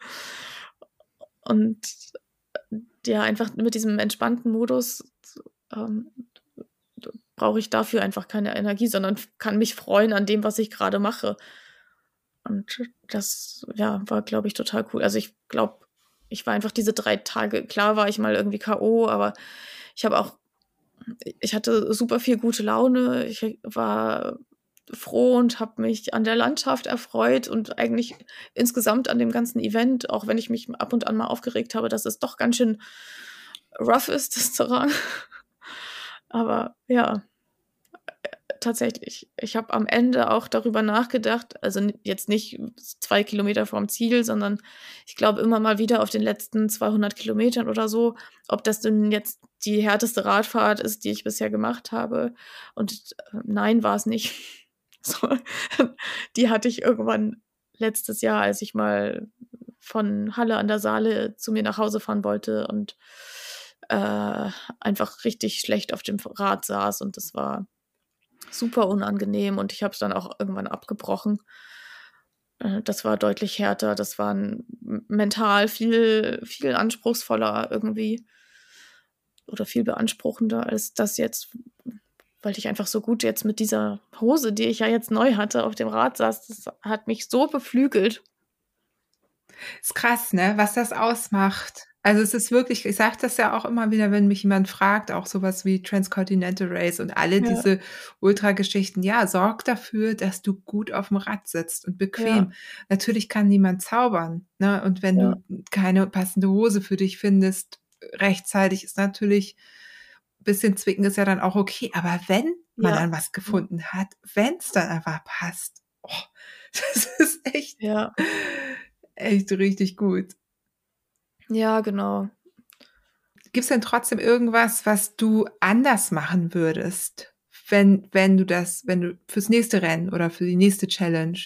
Und ja, einfach mit diesem entspannten Modus ähm, brauche ich dafür einfach keine Energie, sondern kann mich freuen an dem, was ich gerade mache. Und das, ja, war, glaube ich, total cool. Also ich glaube, ich war einfach diese drei Tage, klar war ich mal irgendwie K O, aber ich habe auch, ich hatte super viel gute Laune. Ich war froh und habe mich an der Landschaft erfreut und eigentlich insgesamt an dem ganzen Event, auch wenn ich mich ab und an mal aufgeregt habe, dass es doch ganz schön rough ist, das Terrain. Aber ja, tatsächlich. Ich habe am Ende auch darüber nachgedacht, also jetzt nicht zwei Kilometer vorm Ziel, sondern ich glaube immer mal wieder auf den letzten zweihundert Kilometern oder so, ob das denn jetzt die härteste Radfahrt ist, die ich bisher gemacht habe. Und äh, nein, war es nicht. So, die hatte ich irgendwann letztes Jahr, als ich mal von Halle an der Saale zu mir nach Hause fahren wollte und äh, einfach richtig schlecht auf dem Rad saß und das war super unangenehm und ich habe es dann auch irgendwann abgebrochen. Äh, das war deutlich härter, das war mental viel, viel anspruchsvoller irgendwie oder viel beanspruchender als das jetzt, weil ich einfach so gut jetzt mit dieser Hose, die ich ja jetzt neu hatte, auf dem Rad saß. Das hat mich so beflügelt. Ist krass, ne, was das ausmacht. Also, es ist wirklich, ich sage das ja auch immer wieder, wenn mich jemand fragt, auch sowas wie Transcontinental Race und alle Ja, diese Ultrageschichten. Ja, sorg dafür, dass du gut auf dem Rad sitzt und ja, bequem. Natürlich kann niemand zaubern, ne? Und wenn ja, du keine passende Hose für dich findest, rechtzeitig ist natürlich bisschen zwicken ist ja dann auch okay. Aber wenn man ja, dann was gefunden hat, wenn's dann einfach passt, oh, das ist echt ja, echt richtig gut. ja, genau. Gibt's denn trotzdem irgendwas, was du anders machen würdest, wenn wenn du das wenn du fürs nächste Rennen oder für die nächste Challenge?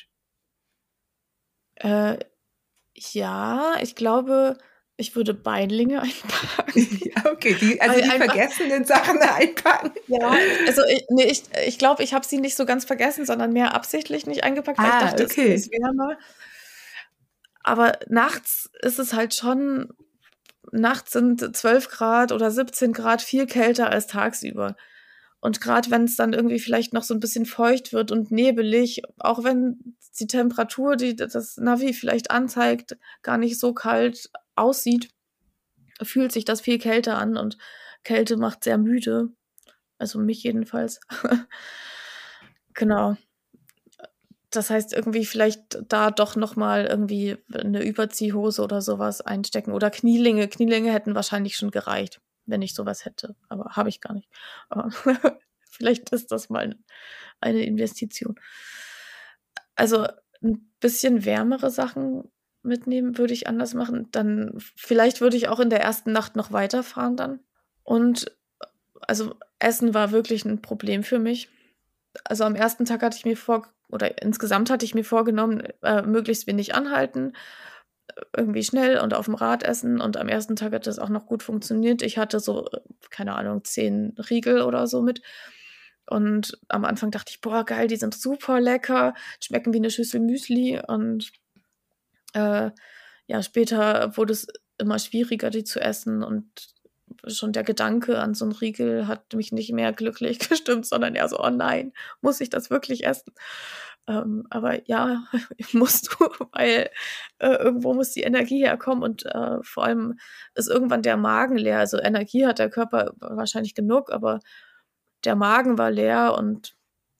Äh, ja, ich glaube, ich würde Beinlinge einpacken. Ja, okay, die also Weil die einfach, vergessenen Sachen einpacken. ja, also ich, nee, ich, ich glaube, ich habe sie nicht so ganz vergessen, sondern mehr absichtlich nicht eingepackt, weil ich Ah, dachte, es ist okay. wärmer. Aber nachts ist es halt schon, nachts sind zwölf Grad oder siebzehn Grad viel kälter als tagsüber. Und gerade wenn es dann irgendwie vielleicht noch so ein bisschen feucht wird und nebelig, auch wenn die Temperatur, die das Navi vielleicht anzeigt, gar nicht so kalt aussieht, fühlt sich das viel kälter an und Kälte macht sehr müde. Also mich jedenfalls. Genau. Das heißt, irgendwie vielleicht da doch noch mal irgendwie eine Überziehhose oder sowas einstecken oder Knielinge. Knielinge hätten wahrscheinlich schon gereicht, wenn ich sowas hätte, aber habe ich gar nicht. Aber vielleicht ist das mal eine Investition. Also, ein bisschen wärmere Sachen mitnehmen würde ich anders machen. Dann vielleicht würde ich auch in der ersten Nacht noch weiterfahren dann. Und, also, Essen war wirklich ein Problem für mich. Also, am ersten Tag hatte ich mir vor oder insgesamt hatte ich mir vorgenommen, äh, möglichst wenig anhalten, irgendwie schnell und auf dem Rad essen und am ersten Tag hat das auch noch gut funktioniert. Ich hatte so, keine Ahnung, zehn Riegel oder so mit und am Anfang dachte ich, boah, geil, die sind super lecker, schmecken wie eine Schüssel Müsli und äh, ja, später wurde es immer schwieriger, die zu essen und schon der Gedanke an so einen Riegel hat mich nicht mehr glücklich gestimmt, sondern eher so, oh nein, muss ich das wirklich essen? Ähm, aber ja, musst du, weil äh, irgendwo muss die Energie herkommen und äh, vor allem ist irgendwann der Magen leer. Also Energie hat der Körper wahrscheinlich genug, aber der Magen war leer und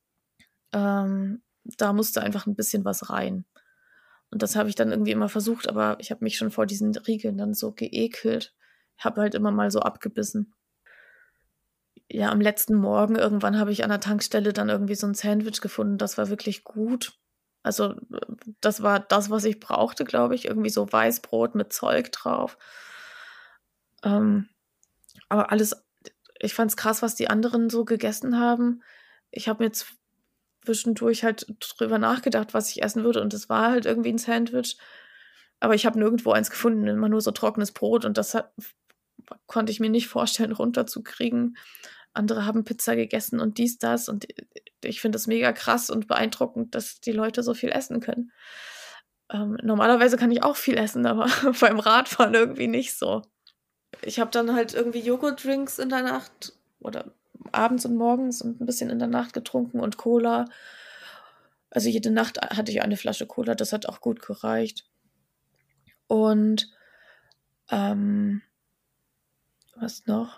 ähm, da musste einfach ein bisschen was rein. Und das habe ich dann irgendwie immer versucht, aber ich habe mich schon vor diesen Riegeln dann so geekelt. Ich habe halt immer mal so abgebissen. Ja, am letzten Morgen irgendwann habe ich an der Tankstelle dann irgendwie so ein Sandwich gefunden, das war wirklich gut. Also, das war das, was ich brauchte, glaube ich, irgendwie so Weißbrot mit Zeug drauf. Ähm, aber alles ich fand's krass, was die anderen so gegessen haben. Ich habe mir zwischendurch halt drüber nachgedacht, was ich essen würde und es war halt irgendwie ein Sandwich, aber ich habe nirgendwo eins gefunden, immer nur so trockenes Brot und das hat konnte ich mir nicht vorstellen, runterzukriegen. Andere haben Pizza gegessen und dies, das und ich finde das mega krass und beeindruckend, dass die Leute so viel essen können. Ähm, normalerweise kann ich auch viel essen, aber beim Radfahren irgendwie nicht so. Ich habe dann halt irgendwie Joghurtdrinks in der Nacht oder abends und morgens und ein bisschen in der Nacht getrunken und Cola. Also jede Nacht hatte ich eine Flasche Cola, das hat auch gut gereicht. Und ähm, was noch?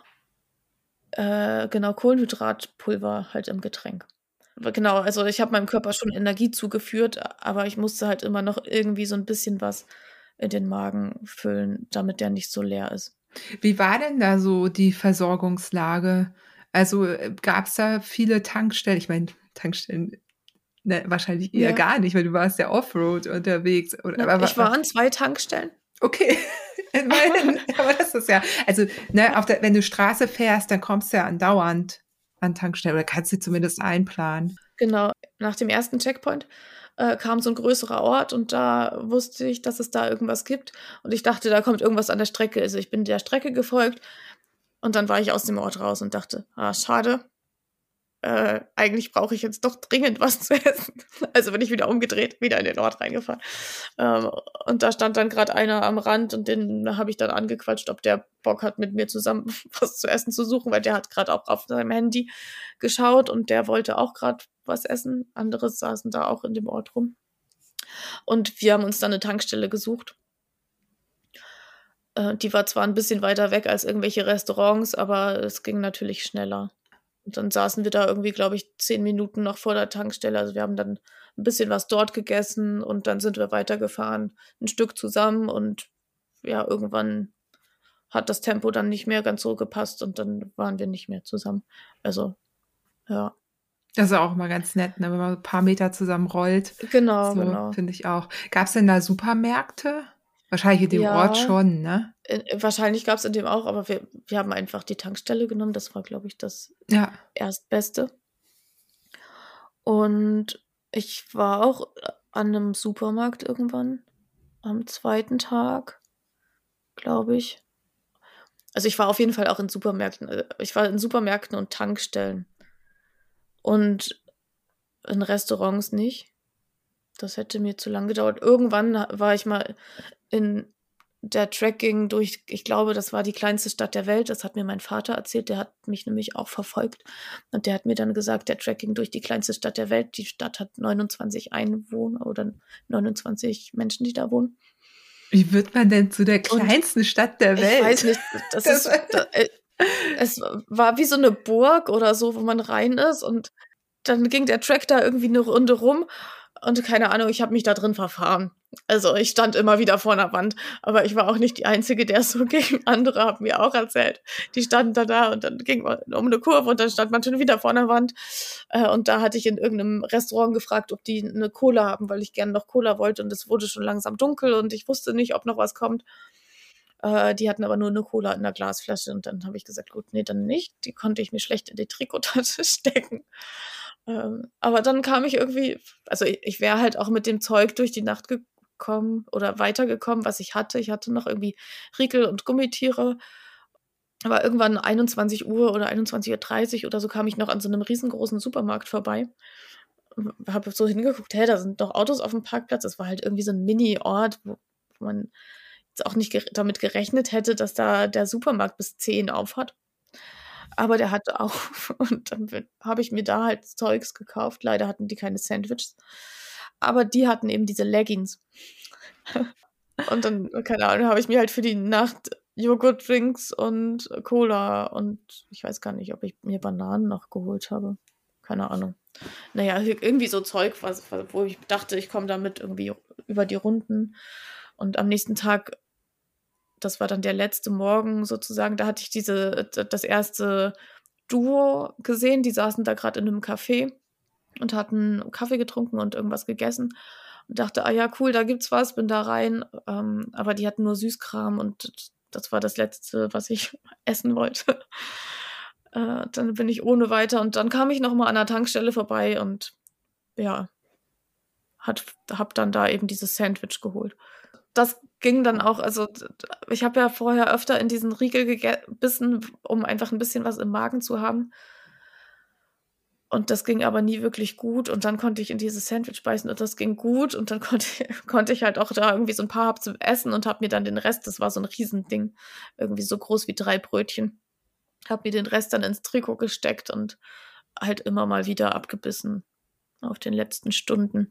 Äh, genau, Kohlenhydratpulver halt im Getränk. Aber genau, also ich habe meinem Körper schon Energie zugeführt, aber ich musste halt immer noch irgendwie so ein bisschen was in den Magen füllen, damit der nicht so leer ist. Wie war denn da so die Versorgungslage? Also, äh, gab's da viele Tankstellen? Ich meine, Tankstellen, ne, wahrscheinlich eher Ja. gar nicht, weil du warst ja Offroad unterwegs oder Ne, aber wa ich wa war an zwei Tankstellen. okay, immerhin, aber das ist ja also, ne, auf der wenn du Straße fährst, dann kommst du ja andauernd an Tankstellen oder kannst du zumindest einplanen. Genau, nach dem ersten Checkpoint, äh, kam so 'n größerer Ort und da wusste ich, dass es da irgendwas gibt und ich dachte, da kommt irgendwas an der Strecke. Also, ich bin der Strecke gefolgt und dann war ich aus dem Ort raus und dachte: „Ah, schade, äh, eigentlich brauche ich jetzt doch dringend was zu essen.“ Also, bin ich wieder umgedreht, wieder in den Ort reingefahren. Ähm, und da stand dann grad einer am Rand und den habe ich dann angequatscht, ob der Bock hat, mit mir zusammen was zu essen zu suchen, weil der hat grad auch auf seinem Handy geschaut und der wollte auch grad was essen. Andere saßen da auch in dem Ort rum. Und wir haben uns dann 'ne Tankstelle gesucht. Äh, die war zwar 'n bisschen weiter weg als irgendwelche Restaurants, aber es ging natürlich schneller. Und dann saßen wir da irgendwie, glaube ich, zehn Minuten noch vor der Tankstelle. Also, wir haben dann 'n bisschen was dort gegessen und dann sind wir weitergefahren, 'n Stück zusammen und ja, irgendwann hat das Tempo dann nicht mehr ganz so gepasst und dann waren wir nicht mehr zusammen. Also, ja. Das ist auch immer ganz nett, ne, wenn man so 'n paar Meter zusammen rollt. Genau, So, genau. finde ich auch. Gab's denn da Supermärkte? Wahrscheinlich in dem Ort Ja, schon, ne? äh, wahrscheinlich gab's in dem auch, aber wir wir haben einfach die Tankstelle genommen. Das war, glaube ich, das Ja. Erstbeste. Und ich war auch äh, an 'nem Supermarkt irgendwann am zweiten Tag, glaube ich. Also, ich war auf jeden Fall auch in Supermärkten. Äh, ich war in Supermärkten und Tankstellen und in Restaurants nicht. Das hätte mir zu lang gedauert. Irgendwann ha war ich mal in der Trekking durch ich glaube, das war die kleinste Stadt der Welt. Das hat mir mein Vater erzählt. Der hat mich nämlich auch verfolgt. Und der hat mir dann gesagt, der Trekking durch die kleinste Stadt der Welt. Die Stadt hat neunundzwanzig Einwohner oder neunundzwanzig Menschen, die da wohnen. Wie wird man denn zu der Und kleinsten Stadt der ich weiß Welt? nicht, das Das ist da äh, es war wie so 'ne Burg oder so, wo man rein ist und dann ging der Track da irgendwie 'ne Runde rum und keine Ahnung, ich habe mich da drin verfahren. Also, ich stand immer wieder vor 'ner Wand, aber ich war auch nicht die Einzige, der's so ging. Andere haben mir auch erzählt, die standen dann da und dann ging man um 'ne Kurve und dann stand man schon wieder vor 'ner Wand. Äh, und da hatte ich in irgend 'nem Restaurant gefragt, ob die 'ne Cola haben, weil ich gern noch Cola wollte und es wurde schon langsam dunkel und ich wusste nicht, ob noch was kommt. Äh, die hatten aber nur 'ne Cola in 'ner Glasflasche und dann habe ich gesagt: „Gut, ne, dann nicht.“ Die konnte ich mir schlecht in die Trikottasche stecken. Ähm, aber dann kam ich irgendwie also, i ich wäre halt auch mit dem Zeug durch die Nacht gekommen oder weitergekommen, was ich hatte. Ich hatte noch irgendwie Riegel und Gummitiere. Aber irgendwann einundzwanzig Uhr oder einundzwanzig Uhr dreißig oder so kam ich noch an so einem riesengroßen Supermarkt vorbei. Habe so hingeguckt, hey, da sind doch Autos auf dem Parkplatz. Das war halt irgendwie so ein Mini-Ort, wo wo man jetzt auch nicht ger damit gerechnet hätte, dass da der Supermarkt bis zehn auf hat. Aber der hatte auf und dann bin habe ich mir da halt Zeugs gekauft. Leider hatten die keine Sandwiches, aber die hatten eben diese Leggings. Und dann, keine Ahnung, habe ich mir halt für die Nacht Joghurtdrinks und Cola und ich weiß gar nicht, ob ich mir Bananen noch geholt habe. Keine Ahnung. Na ja, irgendwie so Zeug, was wo ich dachte, ich komme damit irgendwie über die Runden. Und am nächsten Tag, das war dann der letzte Morgen sozusagen, da hatte ich diese das erste Duo gesehen, die saßen da gerade in einem Café und hatten Kaffee getrunken und irgendwas gegessen und dachte: „Ah ja, cool, da gibt's was“, bin da rein, ähm, aber die hatten nur Süßkram und das war das Letzte, was ich essen wollte. Äh, dann bin ich ohne weiter und dann kam ich noch mal an der Tankstelle vorbei und ja, hat habe dann da eben dieses Sandwich geholt. Das ging dann auch, also d d ich habe ja vorher öfter in diesen Riegel gebissen, um einfach ein bisschen was im Magen zu haben. Und das ging aber nie wirklich gut und dann konnte ich in dieses Sandwich beißen und das ging gut und dann konnte konnte ich halt auch da irgendwie so 'n paar Happen essen und habe mir dann den Rest, das war so 'n Riesending, irgendwie so groß wie drei Brötchen, habe mir den Rest dann ins Trikot gesteckt und halt immer mal wieder abgebissen auf den letzten Stunden.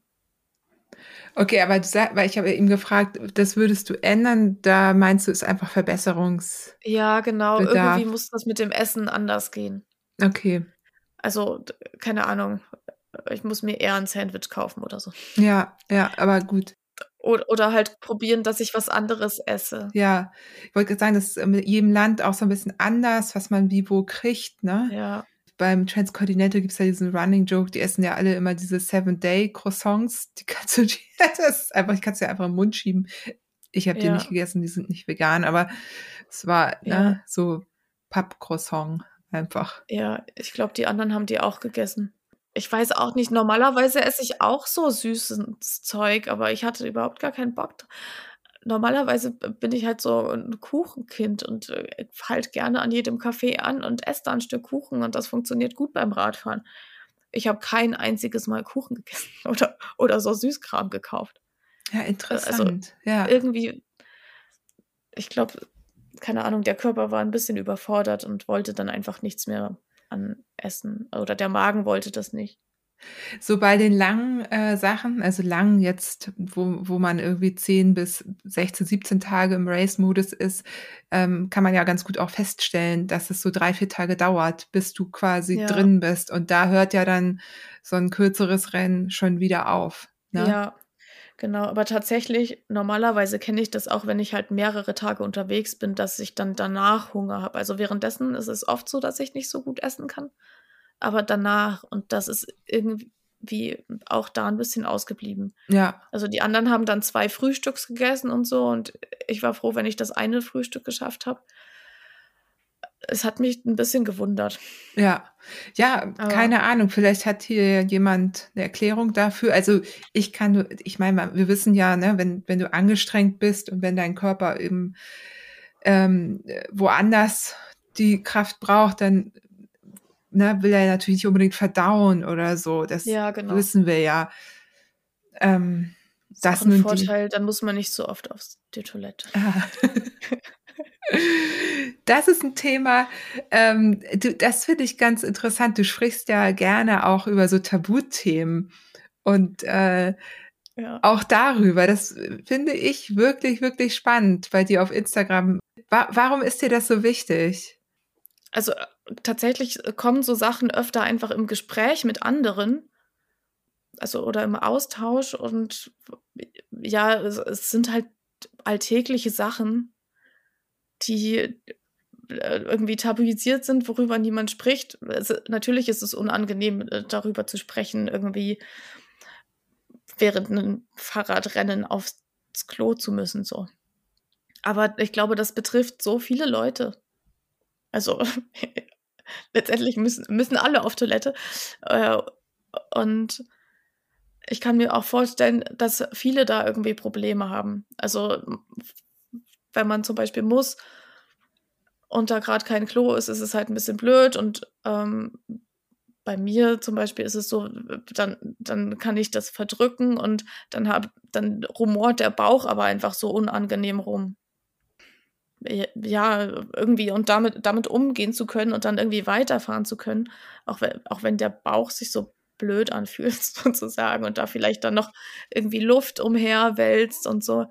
Okay, aber du sa weil ich habe ihn gefragt, das würdest du ändern, da meinst du, ist einfach Verbesserungsbedarf? Ja, genau, irgendwie muss das mit dem Essen anders gehen. Okay. Also, d keine Ahnung, ich muss mir eher 'n Sandwich kaufen oder so. Ja, ja, aber gut. Od oder halt probieren, dass ich was anderes esse. Ja, ich wollte grad sagen, das ist in jedem Land auch so 'n bisschen anders, was man wie wo kriegt, ne? Ja. Beim Transcontinental gibt's ja diesen Running Joke, die essen ja alle immer diese Seven-Day-Croissants. Die kannst du dir das ist einfach die kannst du dir einfach in 'n Mund schieben. Ich habe die nicht Ja. gegessen, die sind nicht vegan, aber es war, Ja. ne, so Pappcroissant einfach. Ja, ich glaube, die anderen haben die auch gegessen. Ich weiß auch nicht, normalerweise esse ich auch so süßes Zeug, aber ich hatte überhaupt gar keinen Bock d Normalerweise b bin ich halt so 'n Kuchenkind und, äh, halte gerne an jedem Café an und esse da 'n Stück Kuchen und das funktioniert gut beim Radfahren. Ich habe kein einziges Mal Kuchen gegessen oder oder so Süßkram gekauft. Ja, Äh, also, interessant, ja. irgendwie ich glaube, keine Ahnung, der Körper war 'n bisschen überfordert und wollte dann einfach nichts mehr an Essen oder der Magen wollte das nicht. So bei den langen, äh, Sachen, also lang jetzt, wo wo man irgendwie zehn bis sechzehn, siebzehn Tage im Race-Modus ist, ähm, kann man ja ganz gut auch feststellen, dass es so drei, vier Tage dauert, bis du quasi Ja. drin bist. Und da hört ja dann so 'n kürzeres Rennen schon wieder auf, ne? Ja, genau. Aber tatsächlich, normalerweise kenne ich das auch, wenn ich halt mehrere Tage unterwegs bin, dass ich dann danach Hunger habe. Also, währenddessen ist es oft so, dass ich nicht so gut essen kann, aber danach und das ist irgendwie auch da 'n bisschen ausgeblieben. Ja. Also, die anderen haben dann zwei Frühstücks gegessen und so und ich war froh, wenn ich das eine Frühstück geschafft habe. Es hat mich 'n bisschen gewundert. Ja. Ja, Aber keine Ahnung, vielleicht hat hier jemand 'ne Erklärung dafür. Also, ich kann nur ich meine mal, wir wissen ja, ne, wenn wenn du angestrengt bist und wenn dein Körper eben, ähm, äh, woanders die Kraft braucht, dann, ne, will er natürlich nicht unbedingt verdauen oder so. Das Ja, genau. wissen wir ja. Ähm, Ist auch das 'n nun die Vorteil, dann muss man nicht so oft aufs die Toilette. Ah. Das ist 'n Thema, ähm, du das finde ich ganz interessant. Du sprichst ja gerne auch über so Tabuthemen und, äh, Ja. auch darüber. Das finde ich wirklich, wirklich spannend bei dir auf Instagram. Wa warum ist dir das so wichtig? Also, äh, tatsächlich kommen so Sachen öfter einfach im Gespräch mit anderen also, oder im Austausch und ja, es es sind halt alltägliche Sachen, die, äh, irgendwie tabuisiert sind, worüber niemand spricht. Es natürlich ist es unangenehm, äh, darüber zu sprechen, irgendwie während 'nem Fahrradrennen aufs Klo zu müssen, so. Aber ich glaube, das betrifft so viele Leute. Also, letztendlich müssen müssen alle auf Toilette, äh, und ich kann mir auch vorstellen, dass viele da irgendwie Probleme haben. Also wenn man zum Beispiel muss und da gerade kein Klo ist, ist es halt ein bisschen blöd. Und ähm, bei mir zum Beispiel ist es so, dann, dann kann ich das verdrücken und dann, hab, dann rumort der Bauch aber einfach so unangenehm rum. Ja, irgendwie und damit, damit umgehen zu können und dann irgendwie weiterfahren zu können, auch wenn, auch wenn der Bauch sich so blöd anfühlt, sozusagen, und da vielleicht dann noch irgendwie Luft umherwälzt und so.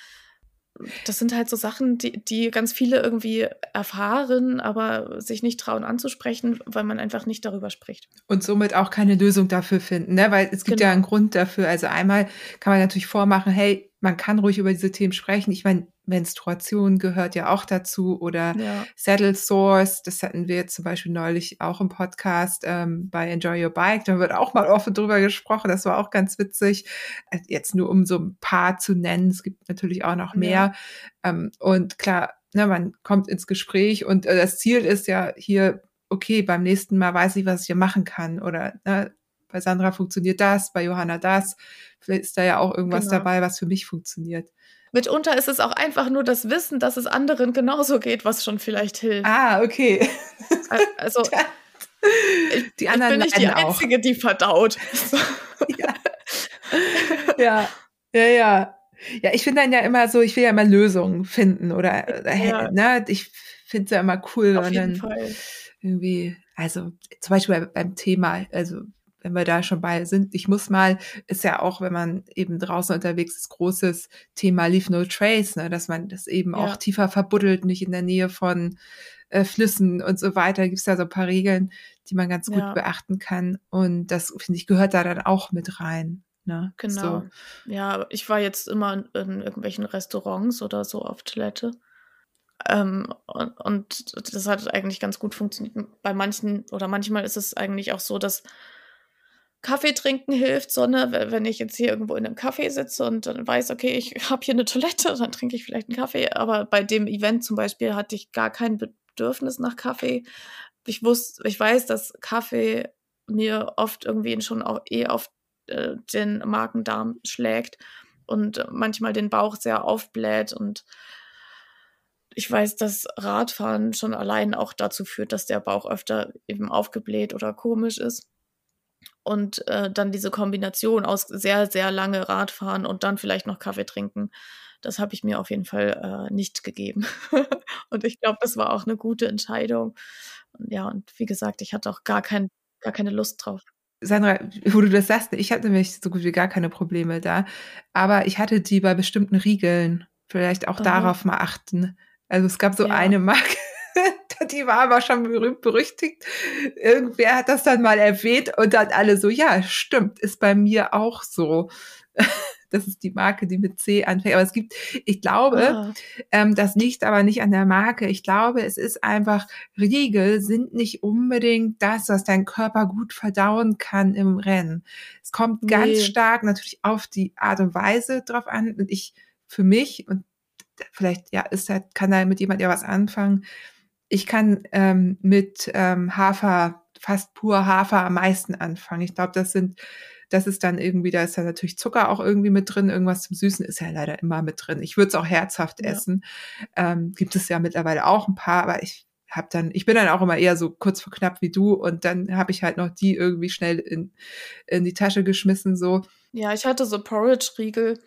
Das sind halt so Sachen, die, die ganz viele irgendwie erfahren, aber sich nicht trauen anzusprechen, weil man einfach nicht darüber spricht. Und somit auch keine Lösung dafür finden, ne? Weil es gibt Genau. ja einen Grund dafür. Also einmal kann man natürlich vormachen, hey, man kann ruhig über diese Themen sprechen. Ich meine, Menstruation gehört ja auch dazu oder Ja. Saddle Sores, das hatten wir jetzt zum Beispiel neulich auch im Podcast ähm, bei Enjoy Your Bike, da wird auch mal offen drüber gesprochen, das war auch ganz witzig. Jetzt nur um so ein paar zu nennen, es gibt natürlich auch noch mehr. Ja. Ähm, und klar, ne, man kommt ins Gespräch und äh, das Ziel ist ja hier, okay, beim nächsten Mal weiß ich, was ich hier machen kann oder ne, bei Sandra funktioniert das, bei Johanna das. Vielleicht ist da ja auch irgendwas Genau. dabei, was für mich funktioniert. Mitunter ist es auch einfach nur das Wissen, dass es anderen genauso geht, was schon vielleicht hilft. Ah, okay. Also ich, die anderen ich bin nicht die Einzige, auch. die verdaut. ja. ja, ja, ja. Ja, ich finde dann ja immer so, ich will ja immer Lösungen finden oder ja. ne, ich finde es ja immer cool, Auf wenn jeden dann Fall. irgendwie, also zum Beispiel beim Thema, also wenn wir da schon bei sind, ich muss mal, ist ja auch, wenn man eben draußen unterwegs ist, großes Thema Leave No Trace, ne, dass man das eben ja. auch tiefer verbuddelt, nicht in der Nähe von äh, Flüssen und so weiter. Da gibt es da so ein paar Regeln, die man ganz gut ja. beachten kann. Und das, finde ich, gehört da dann auch mit rein. Ne? Genau. So. Ja, ich war jetzt immer in, in irgendwelchen Restaurants oder so auf Toilette. Ähm, und, und das hat eigentlich ganz gut funktioniert. Bei manchen oder manchmal ist es eigentlich auch so, dass Kaffee trinken hilft, sondern wenn ich jetzt hier irgendwo in einem Café sitze und dann weiß, okay, ich habe hier eine Toilette, dann trinke ich vielleicht einen Kaffee. Aber bei dem Event zum Beispiel hatte ich gar kein Bedürfnis nach Kaffee. Ich wusste, ich weiß, dass Kaffee mir oft irgendwie schon auch eh auf äh, den Magen-Darm schlägt und manchmal den Bauch sehr aufbläht. Und ich weiß, dass Radfahren schon allein auch dazu führt, dass der Bauch öfter eben aufgebläht oder komisch ist. Und äh, dann diese Kombination aus sehr, sehr lange Radfahren und dann vielleicht noch Kaffee trinken, das habe ich mir auf jeden Fall äh, nicht gegeben. Und ich glaube, das war auch eine gute Entscheidung. Und ja, und wie gesagt, ich hatte auch gar, kein, gar keine Lust drauf. Sandra, wo du das sagst, ich hatte nämlich so gut wie gar keine Probleme da, aber ich hatte die bei bestimmten Riegeln. Vielleicht auch Aha. darauf mal achten. Also es gab so ja. eine Marke, die war aber schon berühmt berüchtigt. Irgendwer hat das dann mal erwähnt und dann alle so, ja, stimmt, ist bei mir auch so. Das ist die Marke, die mit C anfängt. Aber es gibt, ich glaube, ah. ähm, das liegt aber nicht an der Marke. Ich glaube, es ist einfach, Riegel sind nicht unbedingt das, was dein Körper gut verdauen kann im Rennen. Es kommt nee. ganz stark natürlich auf die Art und Weise drauf an. Und ich, für mich, und vielleicht, ja, ist halt, kann da mit jemand ja was anfangen. Ich kann ähm, mit ähm, Hafer, fast pur Hafer am meisten anfangen. Ich glaube, das sind, das ist dann irgendwie, da ist ja natürlich Zucker auch irgendwie mit drin, irgendwas zum Süßen ist ja leider immer mit drin. Ich würde es auch herzhaft ja. essen. Ähm, gibt es ja mittlerweile auch ein paar, aber ich habe dann, ich bin dann auch immer eher so kurz vor knapp wie du und dann habe ich halt noch die irgendwie schnell in, in die Tasche geschmissen, so. Ja, ich hatte so Porridge-Riegel.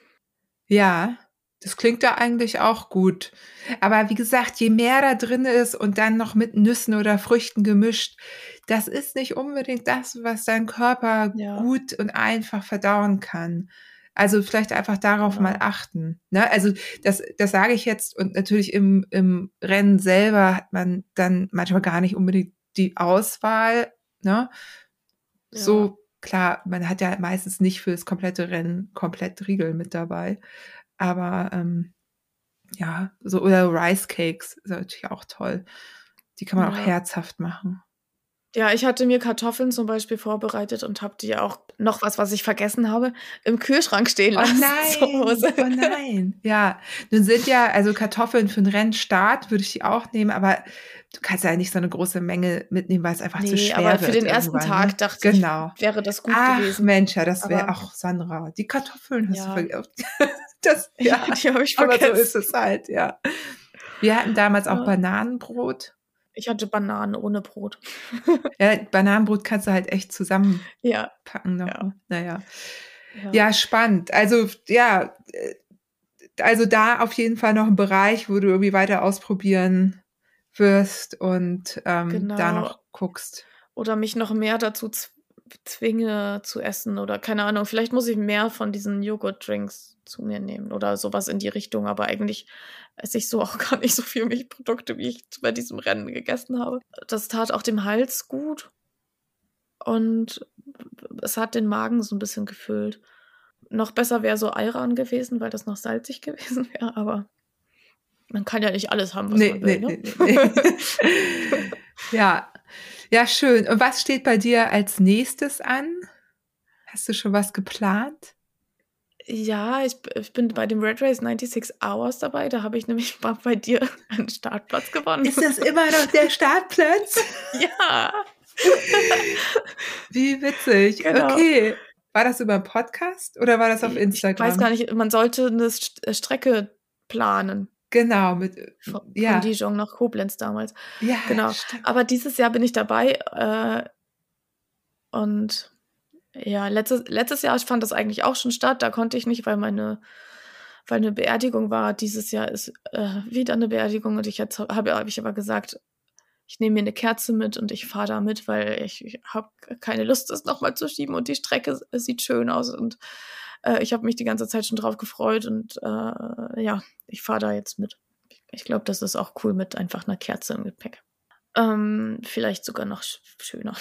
Ja. Das klingt da eigentlich auch gut. Aber wie gesagt, je mehr da drin ist und dann noch mit Nüssen oder Früchten gemischt, das ist nicht unbedingt das, was dein Körper ja. gut und einfach verdauen kann. Also vielleicht einfach darauf genau. mal achten. Ne? Also das, das sage ich jetzt und natürlich im, im Rennen selber hat man dann manchmal gar nicht unbedingt die Auswahl. Ne? Ja. So klar, man hat ja meistens nicht für das komplette Rennen komplett Riegel mit dabei. Aber ähm, ja, so oder Rice Cakes ist natürlich auch toll. Die kann man ja. auch herzhaft machen. Ja, ich hatte mir Kartoffeln zum Beispiel vorbereitet und habe die auch noch was, was ich vergessen habe, im Kühlschrank stehen Oh lassen nein, zu Hause. oh nein. Ja, nun sind ja, also Kartoffeln für einen Rennstart würde ich die auch nehmen, aber du kannst ja nicht so eine große Menge mitnehmen, weil es einfach zu Nee, schwer aber für wird den ersten irgendwann, Tag ne? dachte Genau. ich, wäre das gut Ach gewesen. Mensch, ja, das wäre Aber auch Sandra. Die Kartoffeln hast du ja, vergessen. Das, ja, ja, die habe ich aber so ist vergessen. es halt, ja. Wir hatten damals auch Äh, Bananenbrot. Ich hatte Bananen ohne Brot. Ja, Bananenbrot kannst du halt echt zusammenpacken Ja, noch, ja, ne? Naja. ja, Ja, spannend. Also, ja, äh, also da auf jeden Fall noch ein Bereich, wo du irgendwie weiter ausprobieren wirst und ähm, da genau. noch guckst. Oder mich noch mehr dazu z- zwinge zu essen oder keine Ahnung. Vielleicht muss ich mehr von diesen Joghurt-Drinks zu mir nehmen oder sowas in die Richtung. Aber eigentlich esse ich so auch gar nicht so viel Milchprodukte, wie ich bei diesem Rennen gegessen habe. Das tat auch dem Hals gut und es hat den Magen so ein bisschen gefüllt. Noch besser wäre so Ayran gewesen, weil das noch salzig gewesen wäre, aber man kann ja nicht alles haben, was Nee, man will, nee, nee, ne? nee, nee. Ja, ja, schön. Und was steht bei dir als nächstes an? Hast du schon was geplant? Ja, ich, b- ich bin bei dem Red Race sechsundneunzig Hours dabei. Da habe ich nämlich mal bei dir einen Startplatz gewonnen. Ist das immer noch der Startplatz? Ja, Wie witzig. genau. Okay. War das über einen Podcast oder war das auf Ich weiß gar Instagram? nicht, man sollte eine St- äh, Strecke planen Genau, mit, von, von ja, Dijon nach Koblenz damals. ja, Genau. stimmt. Aber dieses Jahr bin ich dabei äh, und ja, letztes, letztes Jahr fand das eigentlich auch schon statt. Da konnte ich nicht, weil meine, weil eine Beerdigung war. Dieses Jahr ist äh, wieder eine Beerdigung und ich jetzt habe hab ich aber gesagt, ich nehme mir eine Kerze mit und ich fahre da mit, weil ich, ich habe keine Lust, das nochmal zu schieben und die Strecke äh, sieht schön aus und äh, ich habe mich die ganze Zeit schon drauf gefreut und äh, ja, ich fahre da jetzt mit. Ich glaube, das ist auch cool mit einfach einer Kerze im Gepäck. Ähm, vielleicht sogar noch sch- schöner.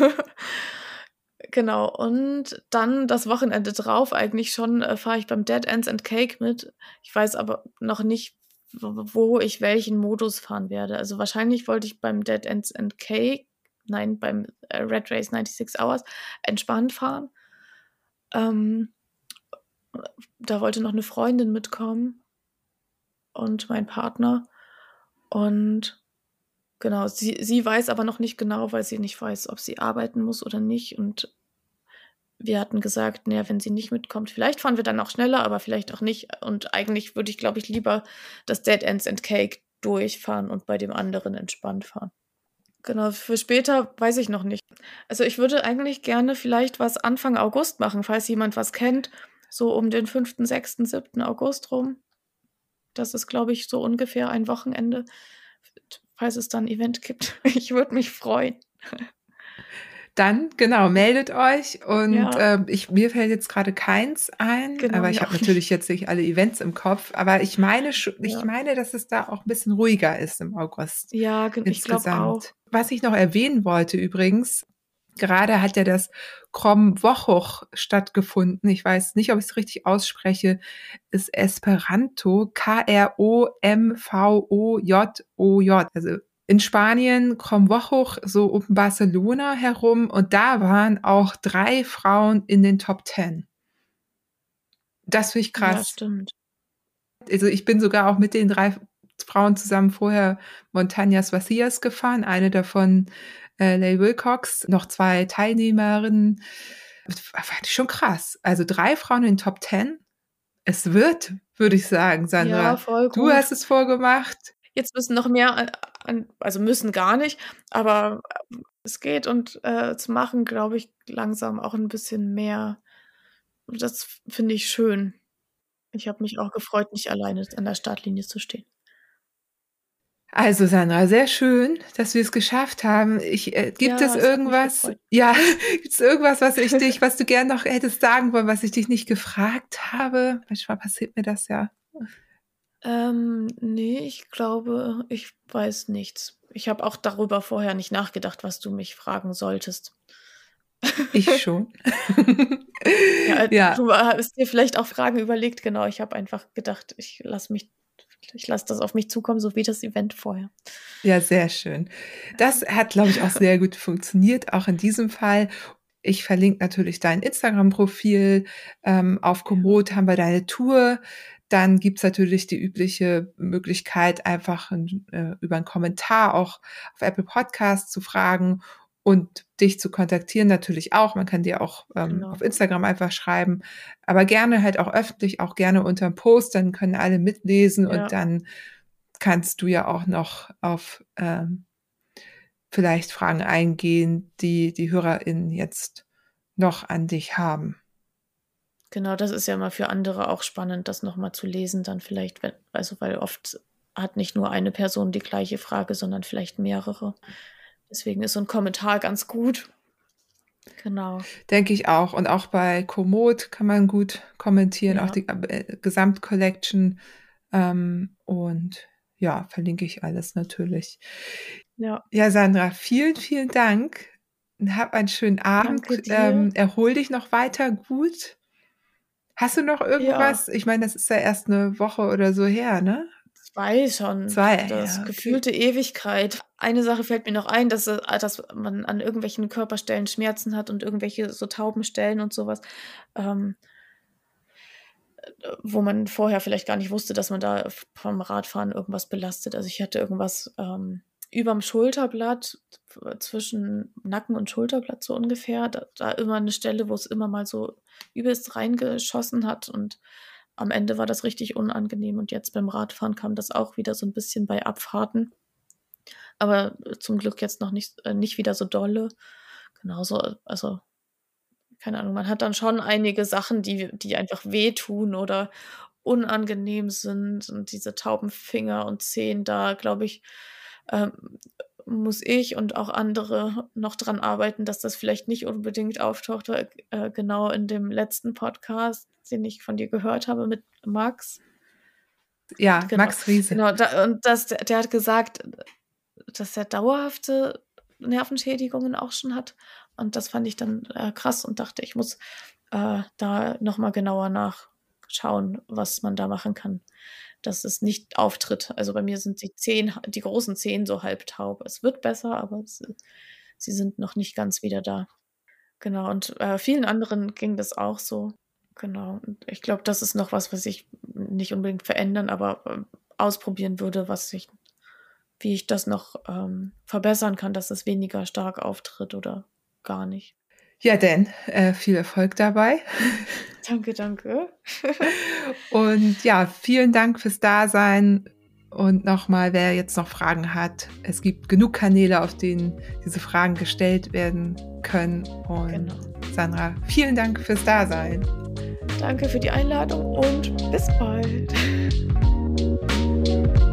Genau, und dann das Wochenende drauf eigentlich schon äh, fahre ich beim Dead Ends and Cake mit. Ich weiß aber noch nicht, wo wo ich welchen Modus fahren werde. Also wahrscheinlich wollte ich beim Dead Ends and Cake, nein, beim äh, Red Race sechsundneunzig Hours entspannt fahren. Ähm, Da wollte noch eine Freundin mitkommen und mein Partner. Und genau, sie, sie weiß aber noch nicht genau, weil sie nicht weiß, ob sie arbeiten muss oder nicht. Und wir hatten gesagt, naja, wenn sie nicht mitkommt, vielleicht fahren wir dann auch schneller, aber vielleicht auch nicht. Und eigentlich würde ich, glaube ich, lieber das Dead Ends and Cake durchfahren und bei dem anderen entspannt fahren. Genau, für später weiß ich noch nicht. Also ich würde eigentlich gerne vielleicht was Anfang August machen, falls jemand was kennt, so um den fünften, sechsten, siebten August rum. Das ist, glaube ich, so ungefähr ein Wochenende, falls es dann ein Event gibt. Ich würde mich freuen. Dann, genau, meldet euch und Ja, ähm, ich, mir fällt jetzt gerade keins ein, genau, aber ich mir habe auch natürlich nicht. jetzt nicht alle Events im Kopf, aber ich meine, sch- ich Ja, meine, dass es da auch ein bisschen ruhiger ist im August ja, gen- ich glaube auch. insgesamt. Was ich noch erwähnen wollte übrigens, gerade hat ja das Kromwochoch stattgefunden. Ich weiß nicht, ob ich es richtig ausspreche. Ist Esperanto, K R O M V O J O J. Also in Spanien, Kromwochoch, so um Barcelona herum. Und da waren auch drei Frauen in den Top Ten. Das finde ich Ja, krass. stimmt. Also ich bin sogar auch mit den drei Frauen zusammen vorher Montañas Vacías gefahren. Eine davon äh, Leigh Wilcox, noch zwei Teilnehmerinnen. Fand ich schon krass. Also drei Frauen in den Top Ten. Es wird, würde ich sagen, Ja, Sandra. voll Du hast gut. es vorgemacht. Jetzt müssen noch mehr, an, an, also müssen gar nicht, aber äh, es geht und äh, zu machen, glaube ich, langsam auch ein bisschen mehr. Das finde ich schön. Ich habe mich auch gefreut, nicht alleine an der Startlinie zu stehen. Also Sandra, sehr schön, dass wir es geschafft haben. Ich, äh, gibt es Ja, es hat mich irgendwas, gefreut. ja, gibt es irgendwas, was ich dich, was du gern noch hättest sagen wollen, was ich dich nicht gefragt habe? Manchmal passiert mir das ja. Ähm, nee, ich glaube, ich weiß nichts. Ich habe auch darüber vorher nicht nachgedacht, was du mich fragen solltest. Ich schon. Ja, Ja, du hast dir vielleicht auch Fragen überlegt, genau. Ich habe einfach gedacht, ich lasse mich, ich lasse das auf mich zukommen, so wie das Event vorher. ja, sehr schön. Das hat, glaube ich, auch sehr gut funktioniert, auch in diesem Fall. Ich verlinke natürlich dein Instagram-Profil. Ähm, auf Komoot haben wir deine Tour. Dann gibt's natürlich die übliche Möglichkeit, einfach äh, über einen Kommentar auch auf Apple Podcasts zu fragen und dich zu kontaktieren natürlich auch. Man kann dir auch ähm, Genau. auf Instagram einfach schreiben, aber gerne halt auch öffentlich, auch gerne unter dem Post, dann können alle mitlesen Ja. und dann kannst du ja auch noch auf ähm, vielleicht Fragen eingehen, die die HörerInnen jetzt noch an dich haben. Genau, das ist ja immer für andere auch spannend, das nochmal zu lesen, dann vielleicht, wenn, also weil oft hat nicht nur eine Person die gleiche Frage, sondern vielleicht mehrere. Deswegen ist so ein Kommentar ganz gut. Genau. Denke ich auch. Und auch bei Komoot kann man gut kommentieren, Ja. auch die äh, Gesamtcollection. Ähm, und ja, verlinke ich alles natürlich. Ja. Ja, Sandra, vielen, vielen Dank. Hab einen schönen Abend. Danke dir. Ähm, erhol dich noch weiter gut. Hast du noch irgendwas? Ja. Ich meine, das ist ja erst eine Woche oder so her, ne? Zwei schon. Zwei, Das ja, okay. gefühlte Ewigkeit. Eine Sache fällt mir noch ein, dass, äh, dass man an irgendwelchen Körperstellen Schmerzen hat und irgendwelche so Taubenstellen und sowas, ähm, wo man vorher vielleicht gar nicht wusste, dass man da vom Radfahren irgendwas belastet. Also ich hatte irgendwas ähm, überm Schulterblatt, zwischen Nacken und Schulterblatt so ungefähr. Da, da immer eine Stelle, wo es immer mal so übelst reingeschossen hat und am Ende war das richtig unangenehm und jetzt beim Radfahren kam das auch wieder so ein bisschen bei Abfahrten. Aber zum Glück jetzt noch nicht, äh, nicht wieder so dolle. Genauso, also, keine Ahnung, man hat dann schon einige Sachen, die, die einfach wehtun oder unangenehm sind. Und diese tauben Finger und Zehen, da glaube ich, ähm, muss ich und auch andere noch dran arbeiten, dass das vielleicht nicht unbedingt auftaucht, weil, äh, genau in dem letzten Podcast, den ich von dir gehört habe mit Max. Ja, Genau, Max Riese. Genau, da, und das, der, der hat gesagt, dass er dauerhafte Nervenschädigungen auch schon hat. Und das fand ich dann äh, krass und dachte, ich muss äh, da nochmal genauer nachschauen, was man da machen kann, dass es nicht auftritt. Also bei mir sind die Zehen, die großen Zehen so halbtaub. Es wird besser, aber es, sie sind noch nicht ganz wieder da. Genau, und äh, vielen anderen ging das auch so. Genau, und ich glaube, das ist noch was, was ich nicht unbedingt verändern, aber äh, ausprobieren würde, was ich, wie ich das noch ähm, verbessern kann, dass es weniger stark auftritt oder gar nicht. Ja, denn äh, viel Erfolg dabei. Danke, danke. Und ja, vielen Dank fürs Dasein. Und nochmal, wer jetzt noch Fragen hat, es gibt genug Kanäle, auf denen diese Fragen gestellt werden können. Und genau. Sandra, vielen Dank fürs Dasein. Danke für die Einladung und bis bald.